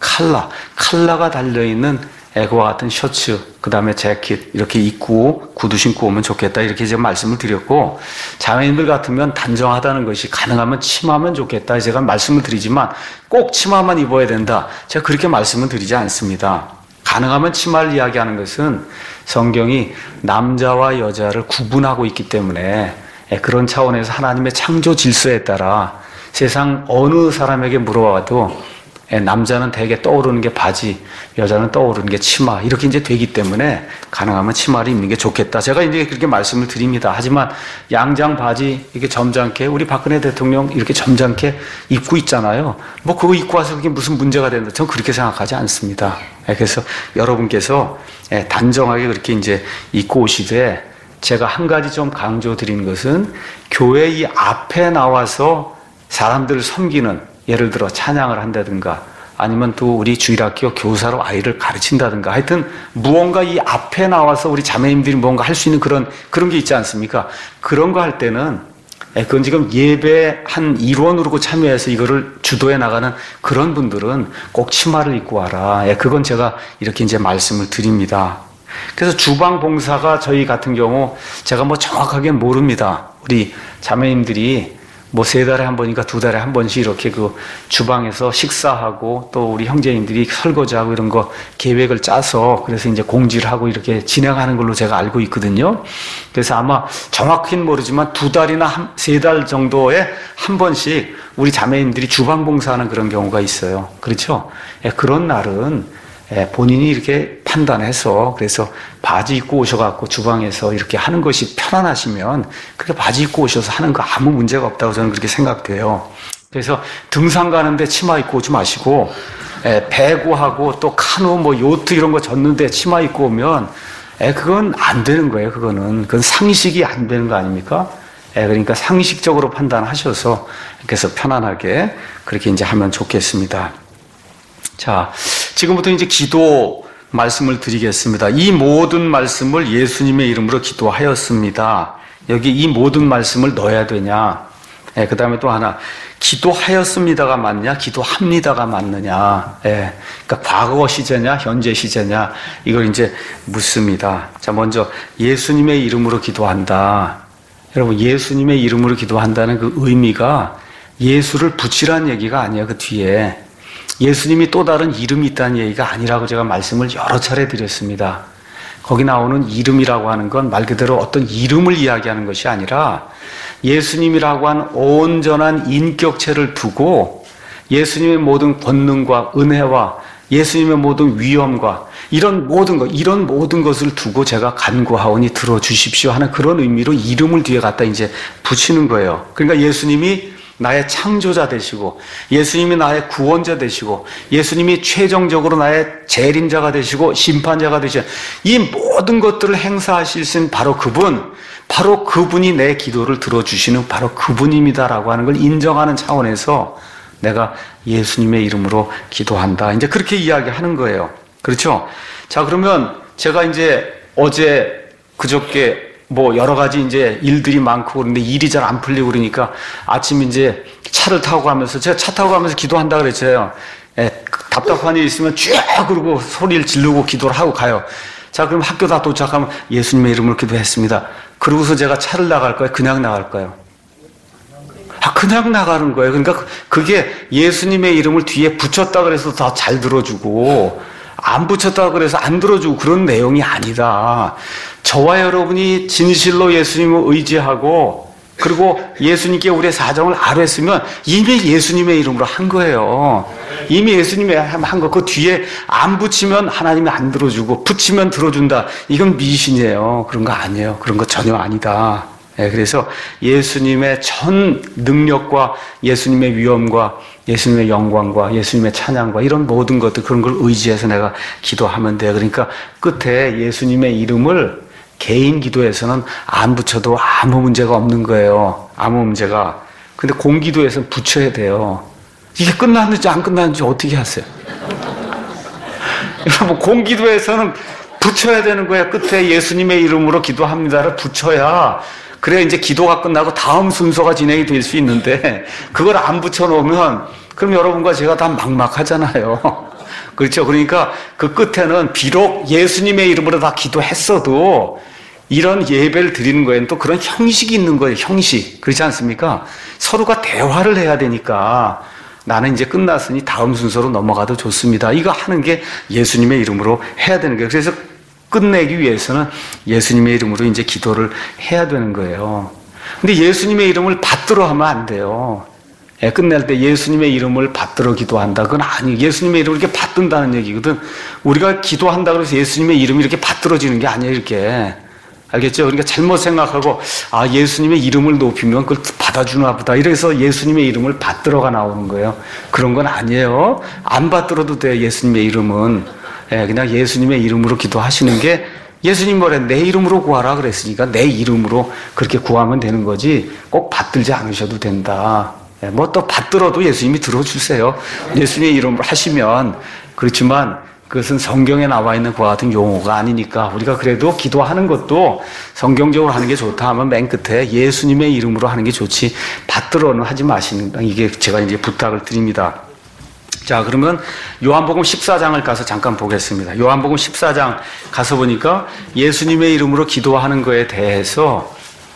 Speaker 1: 칼라가 달려있는 그와 같은 셔츠, 그 다음에 재킷 이렇게 입고 구두 신고 오면 좋겠다. 이렇게 제가 말씀을 드렸고, 자매님들 같으면 단정하다는 것이 가능하면 치마면 좋겠다. 제가 말씀을 드리지만 꼭 치마만 입어야 된다. 제가 그렇게 말씀을 드리지 않습니다. 가능하면 치마를 이야기하는 것은 성경이 남자와 여자를 구분하고 있기 때문에 그런 차원에서 하나님의 창조 질서에 따라 세상 어느 사람에게 물어봐도 남자는 대개 떠오르는 게 바지, 여자는 떠오르는 게 치마 이렇게 이제 되기 때문에 가능하면 치마를 입는 게 좋겠다. 제가 이제 그렇게 말씀을 드립니다. 하지만 양장 바지 이렇게 점잖게 우리 박근혜 대통령 이렇게 점잖게 입고 있잖아요. 뭐 그거 입고 와서 그게 무슨 문제가 된다. 저는 그렇게 생각하지 않습니다. 그래서 여러분께서 단정하게 그렇게 이제 입고 오시되, 제가 한 가지 좀 강조드리는 것은 교회 이 앞에 나와서 사람들을 섬기는, 예를 들어 찬양을 한다든가 아니면 또 우리 주일학교 교사로 아이를 가르친다든가 하여튼 무언가 이 앞에 나와서 우리 자매님들이 뭔가 할 수 있는 그런 게 있지 않습니까? 그런 거 할 때는 그건 지금 예배 한 일원으로 참여해서 이거를 주도해 나가는 그런 분들은 꼭 치마를 입고 와라. 그건 제가 이렇게 이제 말씀을 드립니다. 그래서 주방 봉사가 저희 같은 경우 제가 뭐 정확하게 모릅니다. 우리 자매님들이 뭐 3달에 한 번인가 2달에 한 번씩 이렇게 그 주방에서 식사하고 또 우리 형제님들이 설거지하고 이런 거 계획을 짜서 그래서 이제 공지를 하고 이렇게 진행하는 걸로 제가 알고 있거든요. 그래서 아마 정확히는 모르지만 2달이나 3달 정도에 한 번씩 우리 자매님들이 주방 봉사하는 그런 경우가 있어요. 그렇죠? 그런 날은 본인이 이렇게 판단해서 그래서 바지 입고 오셔갖고 주방에서 이렇게 하는 것이 편안하시면 그렇게 바지 입고 오셔서 하는 거 아무 문제가 없다고 저는 그렇게 생각돼요. 그래서 등산 가는데 치마 입고 오지 마시고, 배구하고 또 카누 뭐 요트 이런 거 젓는데 치마 입고 오면 그건 안 되는 거예요. 그건 상식이 안 되는 거 아닙니까? 그러니까 상식적으로 판단하셔서 그래서 편안하게 그렇게 이제 하면 좋겠습니다. 자, 지금부터 이제 기도 말씀을 드리겠습니다. 이 모든 말씀을 예수님의 이름으로 기도하였습니다. 여기 이 모든 말씀을 넣어야 되냐? 그 다음에 또 하나, 기도하였습니다가 맞냐? 기도합니다가 맞느냐? 그러니까 과거 시제냐? 현재 시제냐? 이걸 이제 묻습니다. 자, 먼저 예수님의 이름으로 기도한다. 여러분, 예수님의 이름으로 기도한다는 그 의미가 예수를 붙이라는 얘기가 아니에요. 그 뒤에. 예수님이 또 다른 이름이 있다는 얘기가 아니라고 제가 말씀을 여러 차례 드렸습니다. 거기 나오는 이름이라고 하는 건 말 그대로 어떤 이름을 이야기하는 것이 아니라 예수님이라고 한 온전한 인격체를 두고 예수님의 모든 권능과 은혜와 예수님의 모든 위엄과 이런 모든 것을 두고 제가 간구하오니 들어주십시오 하는 그런 의미로 이름을 뒤에 갖다 이제 붙이는 거예요. 그러니까 예수님이 나의 창조자 되시고 예수님이 나의 구원자 되시고 예수님이 최종적으로 나의 재림자가 되시고 심판자가 되시고 이 모든 것들을 행사하실 수 있는 바로 그분이 내 기도를 들어주시는 바로 그분입니다라고 하는 걸 인정하는 차원에서 내가 예수님의 이름으로 기도한다. 이제 그렇게 이야기하는 거예요. 그렇죠? 자, 그러면 제가 이제 그저께 뭐 여러 가지 이제 일들이 많고 그런데 일이 잘 안 풀리고 그러니까 아침 이제 차를 타고 가면서 제가 차 타고 가면서 기도한다 그랬어요. 답답한 일 있으면 쭉 그러고 소리를 지르고 기도를 하고 가요. 자, 그럼 학교 다 도착하면 예수님의 이름으로 기도했습니다. 그러고서 제가 차를 나갈 거예요? 그냥 나갈 거예요? 그냥 나가는 거예요. 그러니까 그게 예수님의 이름을 뒤에 붙였다 그래서 더 잘 들어주고 안 붙였다 그래서 안 들어주고 그런 내용이 아니다. 저와 여러분이 진실로 예수님을 의지하고 그리고 예수님께 우리의 사정을 아뢰으면 이미 예수님의 이름으로 한 거예요. 이미 예수님이 한 거. 그 뒤에 안 붙이면 하나님이 안 들어주고 붙이면 들어준다. 이건 미신이에요. 그런 거 아니에요. 그런 거 전혀 아니다. 그래서 예수님의 전 능력과 예수님의 위엄과 예수님의 영광과 예수님의 찬양과 이런 모든 것들, 그런 걸 의지해서 내가 기도하면 돼요. 그러니까 끝에 예수님의 이름을 개인 기도에서는 안 붙여도 아무 문제가 없는 거예요. 아무 문제가. 근데 공기도에서는 붙여야 돼요. 이게 끝났는지 안 끝났는지 어떻게 하세요? 여러분, 공기도에서는 붙여야 되는 거예요. 끝에 예수님의 이름으로 기도합니다를 붙여야, 그래야 이제 기도가 끝나고 다음 순서가 진행이 될 수 있는데, 그걸 안 붙여놓으면 그럼 여러분과 제가 다 막막하잖아요. 그렇죠? 그러니까 그 끝에는 비록 예수님의 이름으로 다 기도했어도 이런 예배를 드리는 거에는 또 그런 형식이 있는 거예요. 형식. 그렇지 않습니까? 서로가 대화를 해야 되니까 나는 이제 끝났으니 다음 순서로 넘어가도 좋습니다. 이거 하는 게 예수님의 이름으로 해야 되는 거예요. 그래서 끝내기 위해서는 예수님의 이름으로 이제 기도를 해야 되는 거예요. 근데 예수님의 이름을 받들어 하면 안 돼요. 끝낼 때 예수님의 이름을 받들어 기도한다. 그건 아니에요. 예수님의 이름을 이렇게 받든다는 얘기거든. 우리가 기도한다 그래서 예수님의 이름이 이렇게 받들어지는 게 아니에요, 이렇게. 알겠죠? 그러니까 잘못 생각하고, 아, 예수님의 이름을 높이면 그걸 받아주나 보다. 이래서 예수님의 이름을 받들어가 나오는 거예요. 그런 건 아니에요. 안 받들어도 돼, 예수님의 이름은. 그냥 예수님의 이름으로 기도하시는 게, 예수님 뭐래? 내 이름으로 구하라 그랬으니까 내 이름으로 그렇게 구하면 되는 거지, 꼭 받들지 않으셔도 된다. 뭐 또 받들어도 예수님이 들어주세요. 예수님의 이름으로 하시면. 그렇지만 그것은 성경에 나와 있는 그와 같은 용어가 아니니까 우리가 그래도 기도하는 것도 성경적으로 하는 게 좋다 하면 맨 끝에 예수님의 이름으로 하는 게 좋지, 받들어는 하지 마시는, 이게 제가 이제 부탁을 드립니다. 자, 그러면 요한복음 14장을 가서 잠깐 보겠습니다. 요한복음 14장 가서 보니까 예수님의 이름으로 기도하는 거에 대해서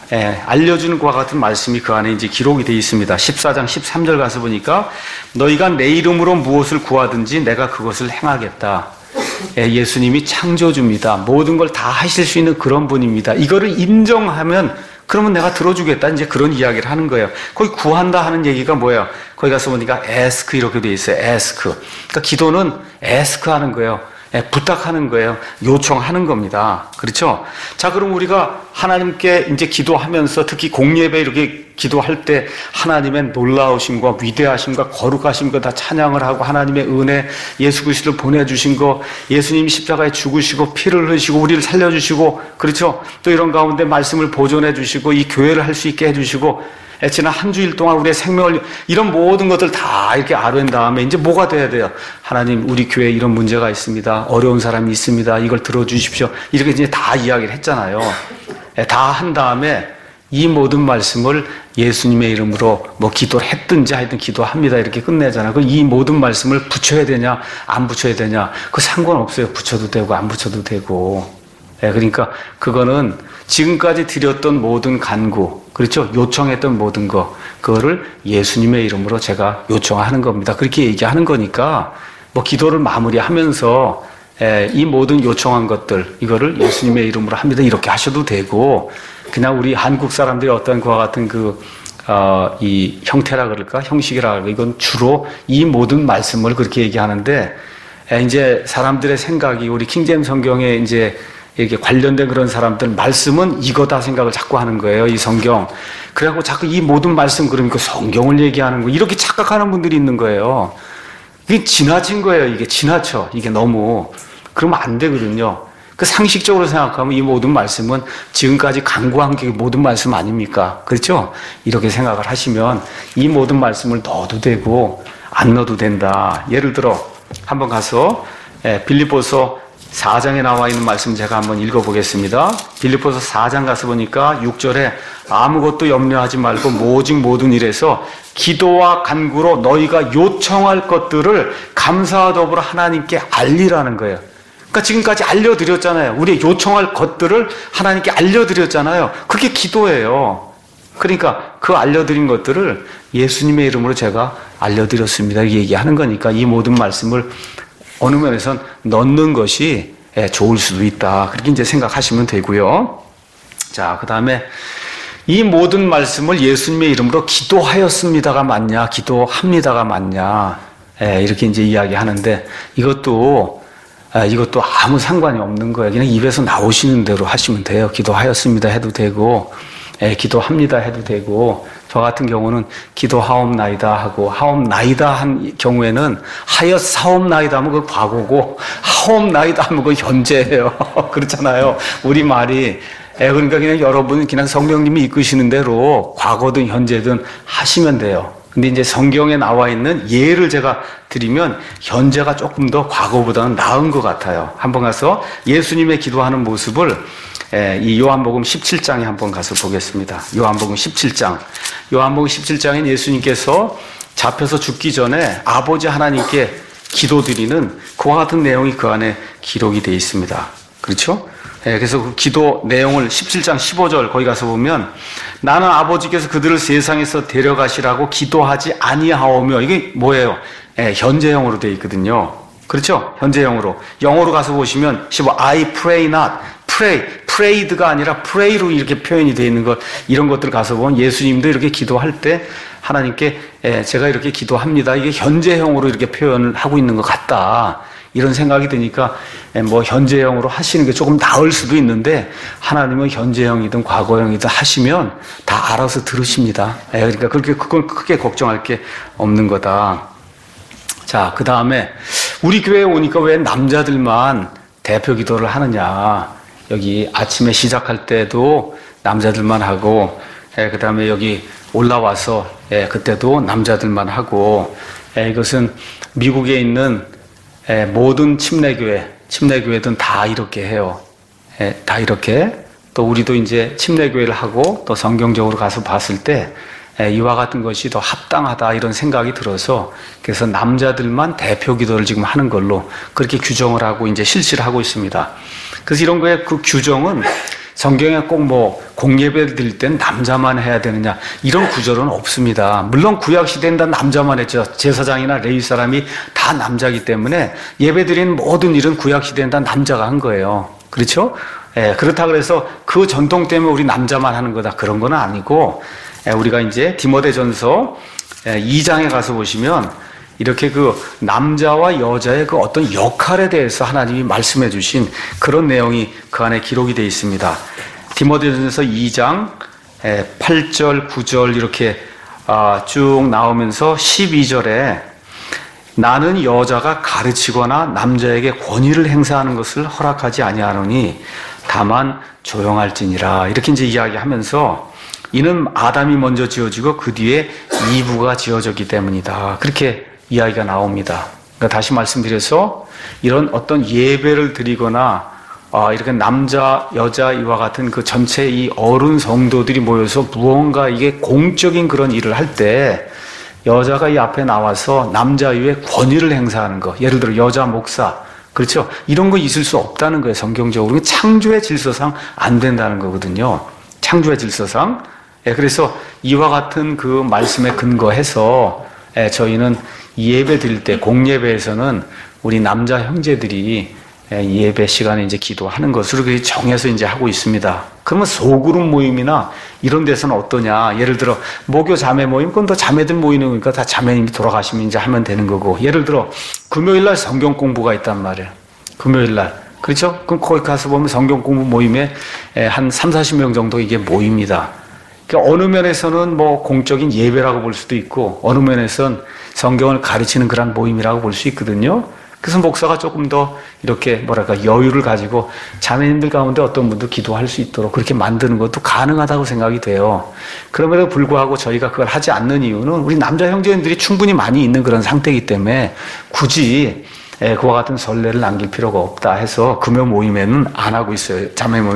Speaker 1: 알려주는 것과 같은 말씀이 그 안에 이제 기록이 되어 있습니다. 14장 13절 가서 보니까 너희가 내 이름으로 무엇을 구하든지 내가 그것을 행하겠다. 예수님이 창조주입니다. 모든 걸 다 하실 수 있는 그런 분입니다. 이거를 인정하면 그러면 내가 들어주겠다. 이제 그런 이야기를 하는 거예요. 거기 구한다 하는 얘기가 뭐예요? 거기 가서 보니까 ask 이렇게 되어 있어요. ask. 그러니까 기도는 ask 하는 거예요. 부탁하는 거예요. 요청하는 겁니다. 그렇죠? 자, 그럼 우리가 하나님께 이제 기도하면서 특히 공예배 이렇게 기도할 때 하나님의 놀라우심과 위대하심과 거룩하심과 다 찬양을 하고 하나님의 은혜, 예수 그리스도를 보내주신 거, 예수님이 십자가에 죽으시고 피를 흘리시고 우리를 살려주시고, 그렇죠? 또 이런 가운데 말씀을 보존해 주시고 이 교회를 할 수 있게 해주시고, 지난 한 주일 동안 우리의 생명을, 이런 모든 것들 다 이렇게 아뢰은 다음에 이제 뭐가 돼야 돼요? 하나님, 우리 교회에 이런 문제가 있습니다. 어려운 사람이 있습니다. 이걸 들어주십시오. 이렇게 이제 다 이야기를 했잖아요. 다 한 다음에 이 모든 말씀을 예수님의 이름으로 뭐 기도를 했든지 하여튼 기도합니다. 이렇게 끝내잖아요. 이 모든 말씀을 붙여야 되냐, 안 붙여야 되냐. 그거 상관없어요. 붙여도 되고, 안 붙여도 되고. 그러니까 그거는 지금까지 드렸던 모든 간구, 그렇죠? 요청했던 모든 거, 그거를 예수님의 이름으로 제가 요청하는 겁니다. 그렇게 얘기하는 거니까 뭐 기도를 마무리하면서 이 모든 요청한 것들, 이거를 예수님의 이름으로 합니다. 이렇게 하셔도 되고, 그냥 우리 한국 사람들이 어떤 그와 같은 이 형태라 그럴까? 형식이라 그럴까? 이건 주로 이 모든 말씀을 그렇게 얘기하는데, 이제 사람들의 생각이 우리 킹제임스 성경에 이제 이렇게 관련된 그런 사람들 말씀은 이거다 생각을 자꾸 하는 거예요. 이 성경. 그래갖고 자꾸 이 모든 말씀 그러니까 성경을 얘기하는 거, 이렇게 착각하는 분들이 있는 거예요. 이게 지나친 거예요. 이게 지나쳐. 이게 너무. 그러면 안 되거든요. 그 상식적으로 생각하면 이 모든 말씀은 지금까지 강구한 게 모든 말씀 아닙니까? 그렇죠? 이렇게 생각을 하시면 이 모든 말씀을 넣어도 되고 안 넣어도 된다. 예를 들어 한번 가서 빌립보서 4장에 나와 있는 말씀 제가 한번 읽어보겠습니다. 빌립보서 4장 가서 보니까 6절에 아무것도 염려하지 말고 오직 모든 일에서 기도와 간구로 너희가 요청할 것들을 감사와 더불어 하나님께 알리라는 거예요. 그러니까 지금까지 알려드렸잖아요. 우리 요청할 것들을 하나님께 알려드렸잖아요. 그게 기도예요. 그러니까 그 알려드린 것들을 예수님의 이름으로 제가 알려드렸습니다. 이렇게 얘기하는 거니까 이 모든 말씀을 어느 면에선 넣는 것이 좋을 수도 있다. 그렇게 이제 생각하시면 되고요. 자, 그 다음에 이 모든 말씀을 예수님의 이름으로 기도하였습니다가 맞냐, 기도합니다가 맞냐, 이렇게 이제 이야기하는데 이것도 아무 상관이 없는 거예요. 그냥 입에서 나오시는 대로 하시면 돼요. 기도하였습니다 해도 되고, 기도합니다 해도 되고, 저 같은 경우는 기도하옵나이다 하고, 하옵나이다 한 경우에는 하였사옵나이다 하면 그 과거고, 하옵나이다 하면 그 현재예요. 그렇잖아요. 우리 말이. 그러니까 그냥 여러분 그냥 성령님이 이끄시는 대로 과거든 현재든 하시면 돼요. 근데 이제 성경에 나와 있는 예를 제가 드리면 현재가 조금 더 과거보다는 나은 것 같아요. 한번 가서 예수님의 기도하는 모습을 이 요한복음 17장에 한번 가서 보겠습니다. 요한복음 17장. 요한복음 17장엔 예수님께서 잡혀서 죽기 전에 아버지 하나님께 기도드리는 그와 같은 내용이 그 안에 기록이 되어 있습니다. 그렇죠? 그래서 그 기도 내용을 17장 15절 거기 가서 보면 나는 아버지께서 그들을 세상에서 데려가시라고 기도하지 아니하오며, 이게 뭐예요? 현재형으로 되어 있거든요. 그렇죠? 현재형으로. 영어로 가서 보시면 15 I pray not, prayed가 아니라 pray로 이렇게 표현이 되어 있는 것, 이런 것들 가서 보면 예수님도 이렇게 기도할 때 하나님께 제가 이렇게 기도합니다, 이게 현재형으로 이렇게 표현을 하고 있는 것 같다, 이런 생각이 드니까 뭐 현재형으로 하시는 게 조금 나을 수도 있는데, 하나님은 현재형이든 과거형이든 하시면 다 알아서 들으십니다. 그러니까 그건 크게 걱정할 게 없는 거다. 자, 그 다음에 우리 교회에 오니까 왜 남자들만 대표 기도를 하느냐. 여기 아침에 시작할 때도 남자들만 하고, 그 다음에 여기 올라와서 그때도 남자들만 하고, 이것은 미국에 있는 모든 침례교회든 다 이렇게 해요. 다 이렇게. 또 우리도 이제 침례교회를 하고 또 성경적으로 가서 봤을 때 이와 같은 것이 더 합당하다, 이런 생각이 들어서, 그래서 남자들만 대표 기도를 지금 하는 걸로 그렇게 규정을 하고 이제 실시를 하고 있습니다. 그래서 이런 거에 그 규정은 성경에 꼭 뭐 공예배 드릴 땐 남자만 해야 되느냐, 이런 구절은 없습니다. 물론 구약 시대는 다 남자만 했죠. 제사장이나 레위 사람이 다 남자이기 때문에 예배 드리는 모든 일은 구약 시대는 다 남자가 한 거예요. 그렇죠? 그렇다고 해서 그 전통 때문에 우리 남자만 하는 거다, 그런 건 아니고, 우리가 이제 디모데전서 2장에 가서 보시면 이렇게 그 남자와 여자의 그 어떤 역할에 대해서 하나님이 말씀해 주신 그런 내용이 그 안에 기록이 되어 있습니다. 디모데전서 2장 8절, 9절 이렇게 쭉 나오면서 12절에 나는 여자가 가르치거나 남자에게 권위를 행사하는 것을 허락하지 아니하노니 다만 조용할지니라, 이렇게 이제 이야기하면서 이는 아담이 먼저 지어지고 그 뒤에 이브가 지어졌기 때문이다, 그렇게 이야기가 나옵니다. 그러니까 다시 말씀드려서 이런 어떤 예배를 드리거나 이렇게 남자, 여자 이와 같은 그 전체 이 어른 성도들이 모여서 무언가 이게 공적인 그런 일을 할 때 여자가 이 앞에 나와서 남자 위에 권위를 행사하는 거, 예를 들어 여자 목사, 그렇죠? 이런 거 있을 수 없다는 거예요. 성경적으로. 창조의 질서상 안 된다는 거거든요. 창조의 질서상. 그래서 이와 같은 그 말씀에 근거해서 저희는 예배 드릴 때, 공예배에서는 우리 남자 형제들이 예배 시간에 이제 기도하는 것으로 그렇게 정해서 이제 하고 있습니다. 그러면 소그룹 모임이나 이런 데서는 어떠냐? 예를 들어 모교 자매 모임, 그건 더 자매들 모이는 거니까 다 자매님이 돌아가시면 이제 하면 되는 거고, 예를 들어 금요일 날 성경 공부가 있단 말이에요. 금요일 날. 그렇죠? 그럼 거기 가서 보면 성경 공부 모임에 한 30-40명 정도 이게 모입니다. 그러니까 어느 면에서는 뭐 공적인 예배라고 볼 수도 있고, 어느 면에서는 성경을 가르치는 그런 모임이라고 볼 수 있거든요. 그래서 목사가 조금 더 이렇게 뭐랄까 여유를 가지고 자매님들 가운데 어떤 분도 기도할 수 있도록 그렇게 만드는 것도 가능하다고 생각이 돼요. 그럼에도 불구하고 저희가 그걸 하지 않는 이유는 우리 남자 형제님들이 충분히 많이 있는 그런 상태이기 때문에 굳이 그와 같은 선례를 남길 필요가 없다 해서 금요 모임에는 안 하고 있어요.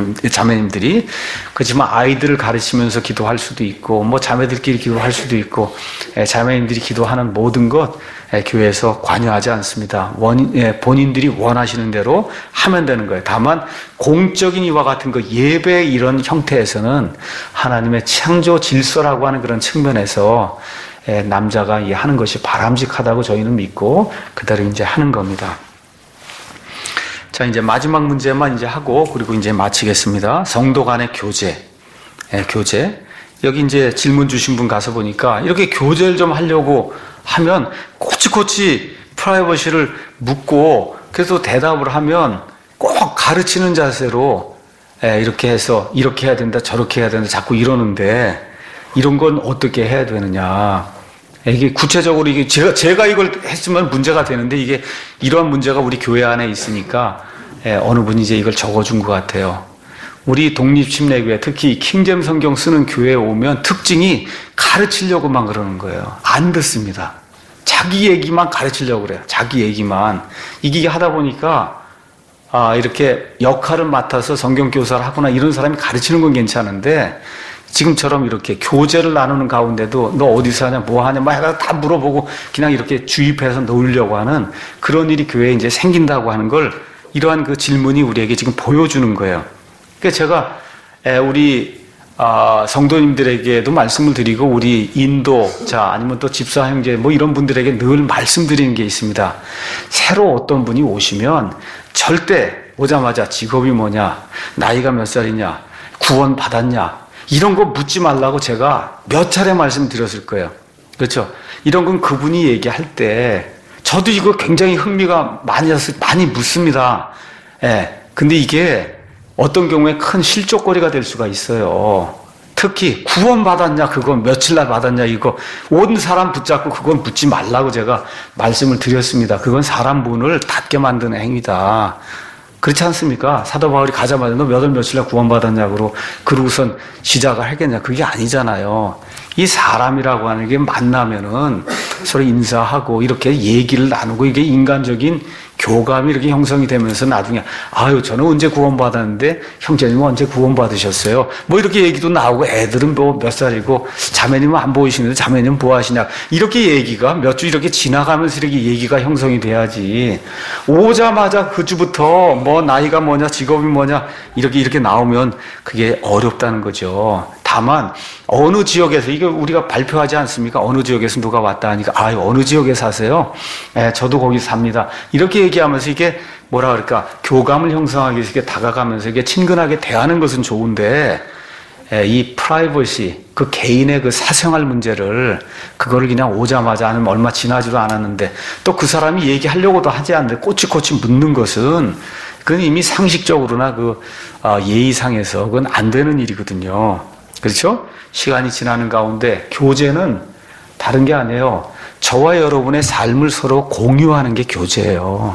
Speaker 1: 자매님들이. 그렇지만 아이들을 가르치면서 기도할 수도 있고, 뭐 자매들끼리 기도할 수도 있고, 자매님들이 기도하는 모든 것 교회에서 관여하지 않습니다. 본인들이 원하시는 대로 하면 되는 거예요. 다만 공적인 이와 같은 그 예배 이런 형태에서는 하나님의 창조 질서라고 하는 그런 측면에서 남자가 하는 것이 바람직하다고 저희는 믿고 그대로 이제 하는 겁니다. 자, 이제 마지막 문제만 이제 하고 그리고 이제 마치겠습니다. 성도 간의 교제. 교제. 여기 이제 질문 주신 분 가서 보니까 이렇게 교제를 좀 하려고 하면 꼬치꼬치 프라이버시를 묻고, 그래서 대답을 하면 꼭 가르치는 자세로 이렇게 해서 이렇게 해야 된다, 저렇게 해야 된다, 자꾸 이러는데 이런 건 어떻게 해야 되느냐. 이게 구체적으로 이게 제가 이걸 했으면 문제가 되는데 이게 이러한 문제가 우리 교회 안에 있으니까 어느 분이 이제 이걸 적어준 것 같아요. 우리 독립침례교회, 특히 킹잼 성경 쓰는 교회에 오면 특징이 가르치려고만 그러는 거예요. 안 듣습니다. 자기 얘기만 가르치려고 그래요. 자기 얘기만. 이게 하다 보니까 이렇게 역할을 맡아서 성경교사를 하거나 이런 사람이 가르치는 건 괜찮은데 지금처럼 이렇게 교제를 나누는 가운데도 너 어디서 하냐, 뭐 하냐, 막 해가 다 물어보고 그냥 이렇게 주입해서 놓으려고 하는 그런 일이 교회에 이제 생긴다고 하는 걸 이러한 그 질문이 우리에게 지금 보여주는 거예요. 그러니까 제가 우리 성도님들에게도 말씀을 드리고 우리 인도자 아니면 또 집사 형제 뭐 이런 분들에게 늘 말씀드리는 게 있습니다. 새로 어떤 분이 오시면 절대 오자마자 직업이 뭐냐, 나이가 몇 살이냐, 구원 받았냐 이런 거 묻지 말라고 제가 몇 차례 말씀드렸을 거예요. 그렇죠? 이런 건 그분이 얘기할 때 저도 이거 굉장히 흥미가 많이 묻습니다. 근데 이게 어떤 경우에 큰 실족거리가 될 수가 있어요. 특히 구원 받았냐, 그건 며칠 날 받았냐, 이거 온 사람 붙잡고 그건 묻지 말라고 제가 말씀을 드렸습니다. 그건 사람 분을 닫게 만드는 행위다. 그렇지 않습니까? 사도 바울이 가자마자 너 몇 월 며칠 날 구원 받았냐고 그러고선 시작을 하겠냐. 그게 아니잖아요. 이 사람이라고 하는 게 만나면은 서로 인사하고 이렇게 얘기를 나누고 이게 인간적인 교감이 이렇게 형성이 되면서 나중에 아유 저는 언제 구원받았는데 형제님은 언제 구원받으셨어요? 뭐 이렇게 얘기도 나오고 애들은 뭐 몇 살이고 자매님은 안 보이시는데 자매님은 뭐 하시냐 이렇게 얘기가 몇 주 이렇게 지나가면서 이렇게 얘기가 형성이 돼야지 오자마자 그 주부터 뭐 나이가 뭐냐 직업이 뭐냐 이렇게 나오면 그게 어렵다는 거죠. 다만 어느 지역에서 이거 우리가 발표하지 않습니까? 어느 지역에서 누가 왔다 하니까 아유 어느 지역에 사세요? 저도 거기 삽니다. 이렇게 얘기하면서 이게 뭐라 그럴까 교감을 형성하기 위해서 이렇게 다가가면서 이게 친근하게 대하는 것은 좋은데 이 프라이버시 그 개인의 그 사생활 문제를 그거를 그냥 오자마자 아니면 얼마 지나지도 않았는데 또 그 사람이 얘기하려고도 하지 않는데 꼬치꼬치 묻는 것은 그건 이미 상식적으로나 그 예의상에서 그건 안 되는 일이거든요. 그렇죠? 시간이 지나는 가운데 교제는 다른 게 아니에요. 저와 여러분의 삶을 서로 공유하는 게 교제예요.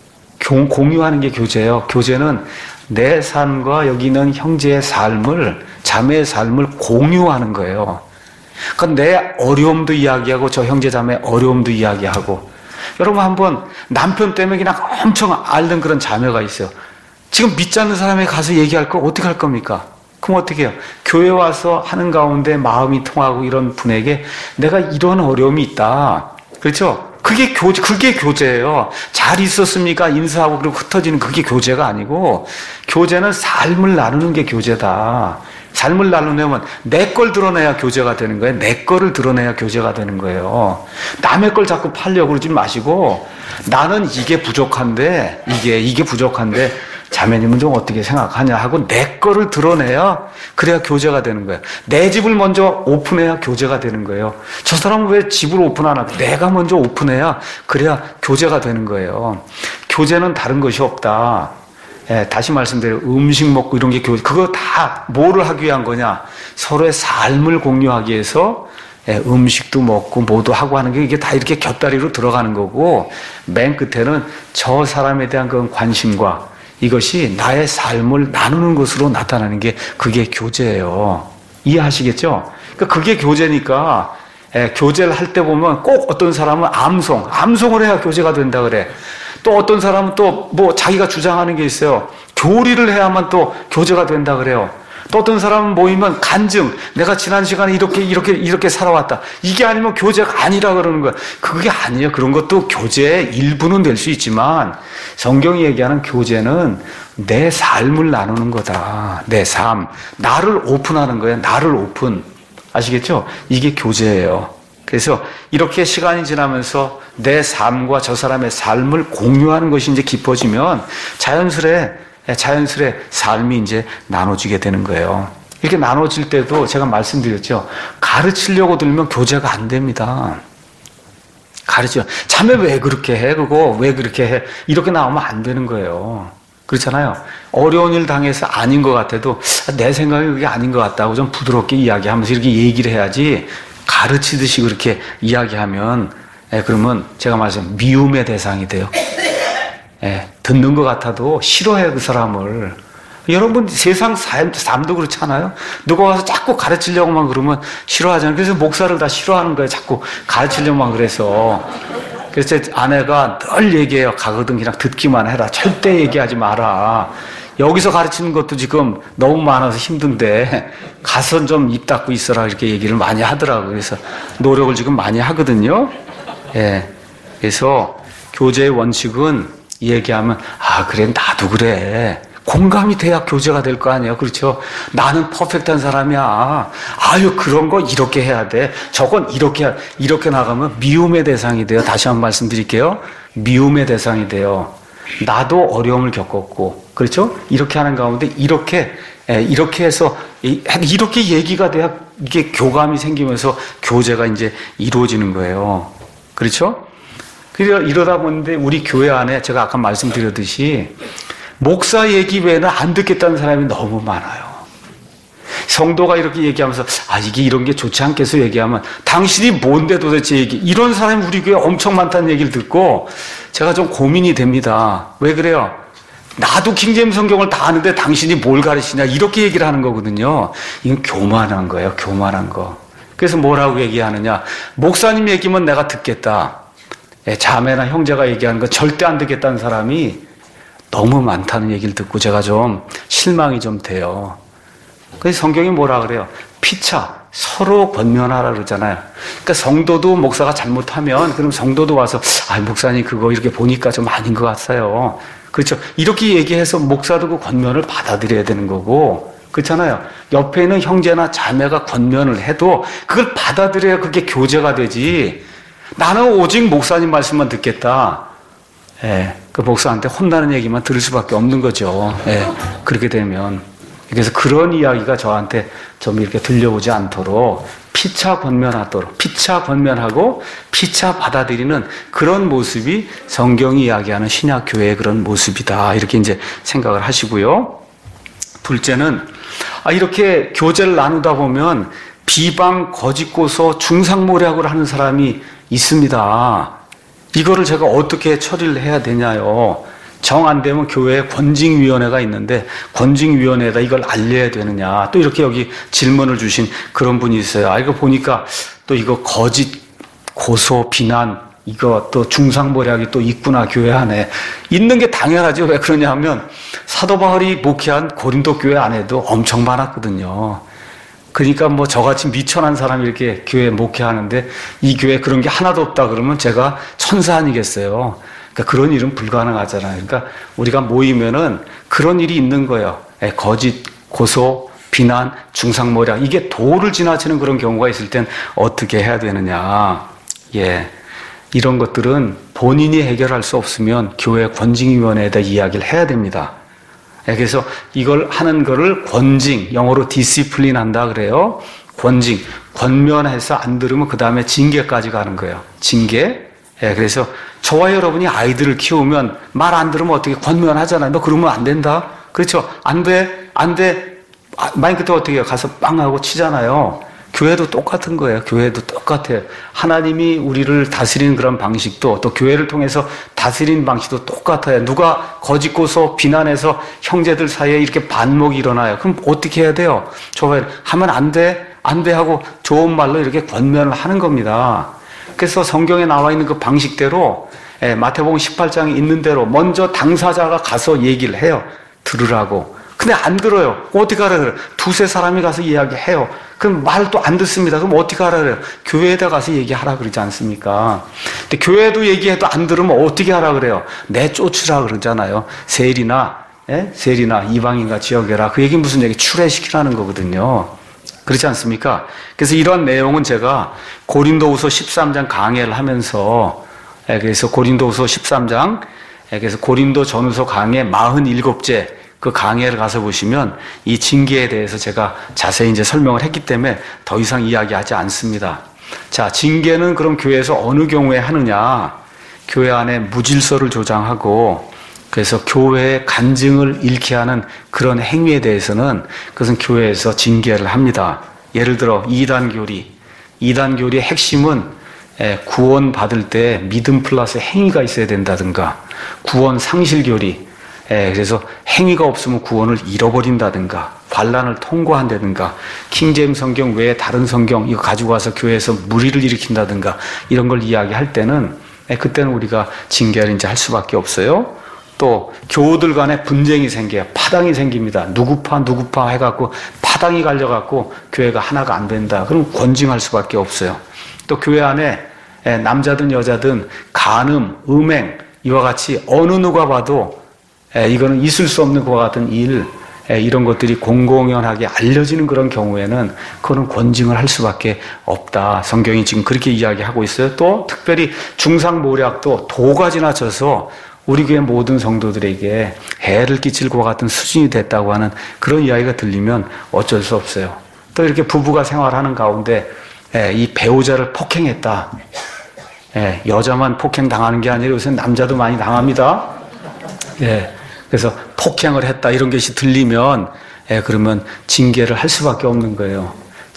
Speaker 1: 공유하는 게 교제예요. 교제는 내 삶과 여기 있는 형제의 삶을, 자매의 삶을 공유하는 거예요. 그러니까 내 어려움도 이야기하고 저 형제 자매의 어려움도 이야기하고 여러분 한번 남편 때문에 그냥 엄청 앓는 그런 자매가 있어요. 지금 믿지 않는 사람에게 가서 얘기할 거 어떻게 할 겁니까? 그럼 어떻게 해요? 교회 와서 하는 가운데 마음이 통하고 이런 분에게 내가 이런 어려움이 있다. 그렇죠? 그게 교제예요. 잘 있었습니까? 인사하고 그리고 흩어지는 그게 교제가 아니고 교제는 삶을 나누는 게 교제다. 삶을 나누려면 내 걸 드러내야 교제가 되는 거예요. 내 거를 드러내야 교제가 되는 거예요. 남의 걸 자꾸 팔려고 그러지 마시고 나는 이게 부족한데 이게 부족한데 자매님은 좀 어떻게 생각하냐 하고 내 거를 드러내야 그래야 교제가 되는 거예요. 내 집을 먼저 오픈해야 교제가 되는 거예요. 저 사람은 왜 집을 오픈 안 하고 내가 먼저 오픈해야 그래야 교제가 되는 거예요. 교제는 다른 것이 없다. 다시 말씀드려요. 음식 먹고 이런 게 교제. 그거 다 뭐를 하기 위한 거냐? 서로의 삶을 공유하기 위해서 음식도 먹고 뭐도 하고 하는 게 이게 다 이렇게 곁다리로 들어가는 거고 맨 끝에는 저 사람에 대한 그런 관심과 이것이 나의 삶을 나누는 것으로 나타나는 게 그게 교제예요. 이해하시겠죠? 그러니까 그게 교제니까 교제를 할 때 보면 꼭 어떤 사람은 암송을 해야 교제가 된다 그래. 또 어떤 사람은 또 뭐 자기가 주장하는 게 있어요. 교리를 해야만 또 교제가 된다 그래요. 또 어떤 사람은 모이면 간증, 내가 지난 시간에 이렇게 살아왔다. 이게 아니면 교제가 아니라 그러는 거야. 그게 아니에요. 그런 것도 교제의 일부는 될 수 있지만 성경이 얘기하는 교제는 내 삶을 나누는 거다. 내 삶. 나를 오픈하는 거예요. 나를 오픈. 아시겠죠? 이게 교제예요. 그래서 이렇게 시간이 지나면서 내 삶과 저 사람의 삶을 공유하는 것이 이제 깊어지면 자연스레 삶이 이제 나눠지게 되는 거예요. 이렇게 나눠질 때도 제가 말씀드렸죠. 가르치려고 들면 교제가 안 됩니다. 자매 왜 그렇게 해? 그거 왜 그렇게 해? 이렇게 나오면 안 되는 거예요. 그렇잖아요. 어려운 일 당해서 아닌 것 같아도 내 생각이 그게 아닌 것 같다고 좀 부드럽게 이야기하면서 이렇게 얘기를 해야지 가르치듯이 그렇게 이야기하면 그러면 제가 말씀 미움의 대상이 돼요. 듣는 것 같아도 싫어해 그 사람을. 여러분 세상 삶도 그렇잖아요. 누가 와서 자꾸 가르치려고만 그러면 싫어하잖아요. 그래서 목사를 다 싫어하는 거예요. 자꾸 가르치려고만 그래서. 그래서 제 아내가 늘 얘기해요. 가거든 그냥 듣기만 해라. 절대 얘기하지 마라. 여기서 가르치는 것도 지금 너무 많아서 힘든데 가서 좀 입 닫고 있어라 이렇게 얘기를 많이 하더라고요. 그래서 노력을 지금 많이 하거든요. 그래서 교제의 원칙은 얘기하면 그래 나도 그래. 공감이 돼야 교제가 될 거 아니에요. 그렇죠? 나는 퍼펙트한 사람이야. 그런 거 이렇게 해야 돼. 저건 이렇게 나가면 미움의 대상이 돼요. 다시 한번 말씀드릴게요. 미움의 대상이 돼요. 나도 어려움을 겪었고, 그렇죠? 이렇게 하는 가운데 이렇게 해서 이렇게 얘기가 돼야 이게 교감이 생기면서 교제가 이제 이루어지는 거예요. 그렇죠? 이러다 보는데 우리 교회 안에 제가 아까 말씀드렸듯이 목사 얘기 외에는 안 듣겠다는 사람이 너무 많아요. 성도가 이렇게 얘기하면서 이게 이런 게 좋지 않겠어 얘기하면 당신이 뭔데 도대체 이런 사람이 우리 교회에 엄청 많다는 얘기를 듣고 제가 좀 고민이 됩니다. 왜 그래요? 나도 킹제임스 성경을 다 아는데 당신이 뭘 가르치냐 이렇게 얘기를 하는 거거든요. 이건 교만한 거예요. 교만한 거. 그래서 뭐라고 얘기하느냐. 목사님 얘기면 내가 듣겠다. 자매나 형제가 얘기하는 건 절대 안 듣겠다는 사람이 너무 많다는 얘기를 듣고 제가 좀 실망이 좀 돼요. 그래서 성경이 뭐라 그래요? 피차, 서로 권면하라 그러잖아요. 그러니까 성도도 목사가 잘못하면 그럼 성도도 와서 목사님 그거 이렇게 보니까 좀 아닌 것 같아요. 그렇죠? 이렇게 얘기해서 목사도 그 권면을 받아들여야 되는 거고 그렇잖아요. 옆에 있는 형제나 자매가 권면을 해도 그걸 받아들여야 그게 교제가 되지. 나는 오직 목사님 말씀만 듣겠다. 그 목사한테 혼나는 얘기만 들을 수밖에 없는 거죠. 그렇게 되면. 그래서 그런 이야기가 저한테 좀 이렇게 들려오지 않도록 피차 권면하고 피차 받아들이는 그런 모습이 성경이 이야기하는 신약교회의 그런 모습이다. 이렇게 이제 생각을 하시고요. 둘째는, 이렇게 교제를 나누다 보면 비방, 거짓고소, 중상모략을 하는 사람이 있습니다. 이거를 제가 어떻게 처리를 해야 되냐요. 정 안 되면 교회에 권징위원회가 있는데 권징위원회에다 이걸 알려야 되느냐. 또 이렇게 여기 질문을 주신 그런 분이 있어요. 이거 보니까 또 이거 거짓, 고소, 비난 이거 또 중상모략이 또 있구나 교회 안에. 있는 게 당연하죠. 왜 그러냐 하면 사도 바울이 목회한 고린도 교회 안에도 엄청 많았거든요. 그러니까 저같이 미천한 사람이 이렇게 교회 목회하는데 이 교회에 그런 게 하나도 없다 그러면 제가 천사 아니겠어요. 그러니까 그런 일은 불가능하잖아요. 그러니까 우리가 모이면은 그런 일이 있는 거예요. 거짓, 고소, 비난, 중상모략 이게 도를 지나치는 그런 경우가 있을 땐 어떻게 해야 되느냐. 이런 것들은 본인이 해결할 수 없으면 교회 권징위원회에다 이야기를 해야 됩니다. 그래서 이걸 하는 거를 권징, 영어로 디시플린 한다 그래요. 권징, 권면해서 안 들으면 그 다음에 징계까지 가는 거예요. 징계. 그래서 저와 여러분이 아이들을 키우면 말 안 들으면 어떻게 권면하잖아요. 너 그러면 안 된다. 그렇죠? 안 돼. 만약 그때 어떻게 해요? 가서 빵 하고 치잖아요. 교회도 똑같은 거예요. 교회도 똑같아요. 하나님이 우리를 다스리는 그런 방식도 또 교회를 통해서 다스리는 방식도 똑같아요. 누가 거짓고소 비난해서 형제들 사이에 이렇게 반목이 일어나요. 그럼 어떻게 해야 돼요? 하면 안 돼 하고 좋은 말로 이렇게 권면을 하는 겁니다. 그래서 성경에 나와 있는 그 방식대로 마태복음 18장에 있는 대로 먼저 당사자가 가서 얘기를 해요. 들으라고. 근데 안 들어요. 어떻게 하라 그래요? 두세 사람이 가서 이야기해요. 그럼 말도 안 듣습니다. 그럼 어떻게 하라 그래요? 교회에다 가서 얘기하라 그러지 않습니까? 근데 교회도 얘기해도 안 들으면 어떻게 하라 그래요? 내쫓으라 그러잖아요. 세리나 이방인과 지역에라. 그 얘기 무슨 얘기? 출애시키라는 거거든요. 그렇지 않습니까? 그래서 이런 내용은 제가 고린도후서 13장 강해를 하면서 그래서 고린도후서 13장 그래서 고린도 전후서 강해 47째 그 강해를 가서 보시면 이 징계에 대해서 제가 자세히 이제 설명을 했기 때문에 더 이상 이야기하지 않습니다. 자, 징계는 그럼 교회에서 어느 경우에 하느냐? 교회 안에 무질서를 조장하고 그래서 교회의 간증을 잃게 하는 그런 행위에 대해서는 그것은 교회에서 징계를 합니다. 예를 들어 이단교리의 핵심은 구원 받을 때 믿음 플러스 행위가 있어야 된다든가, 구원 상실교리, 그래서 행위가 없으면 구원을 잃어버린다든가, 반란을 통과한다든가, 킹제임스 성경 외에 다른 성경 이거 가지고 와서 교회에서 무리를 일으킨다든가 이런 걸 이야기할 때는 그때는 우리가 징계를 이제 할 수밖에 없어요. 또 교우들 간에 분쟁이 생겨요. 파당이 생깁니다. 누구파 해갖고 파당이 갈려갖고 교회가 하나가 안 된다. 그럼 권징할 수밖에 없어요. 또 교회 안에 남자든 여자든 간음, 음행 이와 같이 어느 누가 봐도 이거는 있을 수 없는 것과 같은 일, 이런 것들이 공공연하게 알려지는 그런 경우에는 그거는 권징을 할 수밖에 없다. 성경이 지금 그렇게 이야기하고 있어요. 또 특별히 중상모략도 도가 지나쳐서 우리 교회 모든 성도들에게 해를 끼칠 것 같은 수준이 됐다고 하는 그런 이야기가 들리면 어쩔 수 없어요. 또 이렇게 부부가 생활하는 가운데 이 배우자를 폭행했다. 여자만 폭행당하는 게 아니라 요새 남자도 많이 당합니다. 그래서 폭행을 했다 이런 것이 들리면 그러면 징계를 할 수밖에 없는 거예요.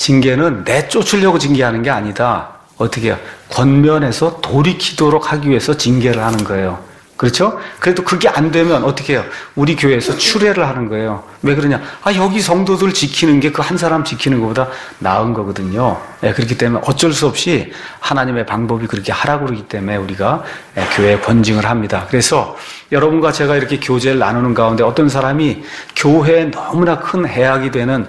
Speaker 1: 징계는 내쫓으려고 징계하는 게 아니다. 어떻게 해요? 권면해서 돌이키도록 하기 위해서 징계를 하는 거예요. 그렇죠? 그래도 그게 안 되면 어떻게 해요? 우리 교회에서 추례를 하는 거예요. 왜 그러냐? 여기 성도들 지키는 게 그 한 사람 지키는 것보다 나은 거거든요. 그렇기 때문에 어쩔 수 없이 하나님의 방법이 그렇게 하라고 그러기 때문에 우리가 교회에 권징을 합니다. 그래서 여러분과 제가 이렇게 교제를 나누는 가운데 어떤 사람이 교회에 너무나 큰 해악이 되는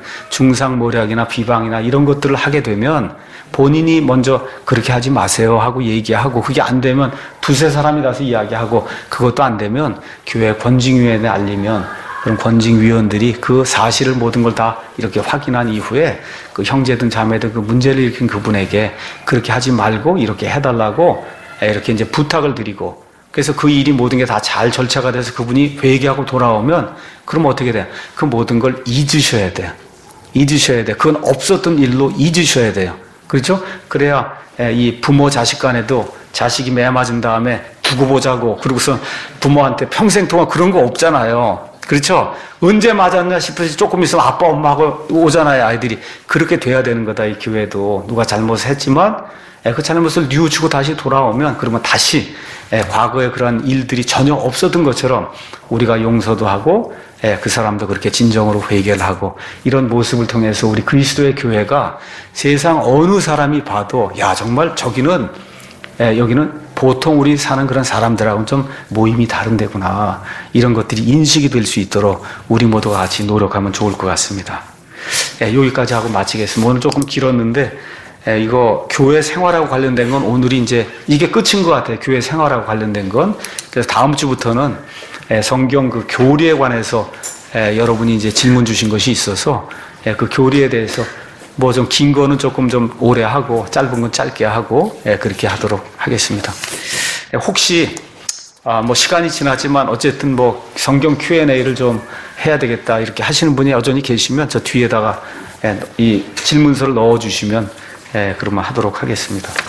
Speaker 1: 중상모략이나 비방이나 이런 것들을 하게 되면 본인이 먼저 그렇게 하지 마세요 하고 얘기하고, 그게 안 되면 두세 사람이 가서 이야기하고, 그것도 안 되면 교회 권징위원회에 알리면 그럼 권징위원들이 그 사실을 모든 걸 다 이렇게 확인한 이후에 그 형제든 자매든 그 문제를 일으킨 그분에게 그렇게 하지 말고 이렇게 해달라고 이렇게 이제 부탁을 드리고, 그래서 그 일이 모든 게 다 잘 절차가 돼서 그분이 회개하고 돌아오면 그럼 어떻게 돼요? 그 모든 걸 잊으셔야 돼요. 잊으셔야 돼요. 그건 없었던 일로 잊으셔야 돼요. 그렇죠? 그래야 이 부모 자식 간에도 자식이 매 맞은 다음에 두고 보자고 그러고서 부모한테 평생 동안 그런 거 없잖아요. 그렇죠? 언제 맞았나 싶어서 조금 있으면 아빠 엄마하고 오잖아요. 아이들이. 그렇게 돼야 되는 거다. 이 교회도 누가 잘못을 했지만 그 잘못을 뉘우치고 다시 돌아오면 그러면 다시 과거에 그런 일들이 전혀 없었던 것처럼 우리가 용서도 하고 그 사람도 그렇게 진정으로 회개를 하고, 이런 모습을 통해서 우리 그리스도의 교회가 세상 어느 사람이 봐도 야 정말 저기는 여기는 보통 우리 사는 그런 사람들하고는 좀 모임이 다른 데구나, 이런 것들이 인식이 될 수 있도록 우리 모두가 같이 노력하면 좋을 것 같습니다. 여기까지 하고 마치겠습니다. 오늘 조금 길었는데 이거 교회 생활하고 관련된 건 오늘이 이제 이게 끝인 것 같아요. 교회 생활하고 관련된 건. 그래서 다음 주부터는 성경 그 교리에 관해서 여러분이 이제 질문 주신 것이 있어서 그 교리에 대해서 뭐 좀 긴 거는 조금 좀 오래 하고 짧은 건 짧게 하고 그렇게 하도록 하겠습니다. 혹시 뭐 시간이 지났지만 어쨌든 뭐 성경 Q&A를 좀 해야 되겠다 이렇게 하시는 분이 여전히 계시면 저 뒤에다가 이 질문서를 넣어 주시면 그러면 하도록 하겠습니다.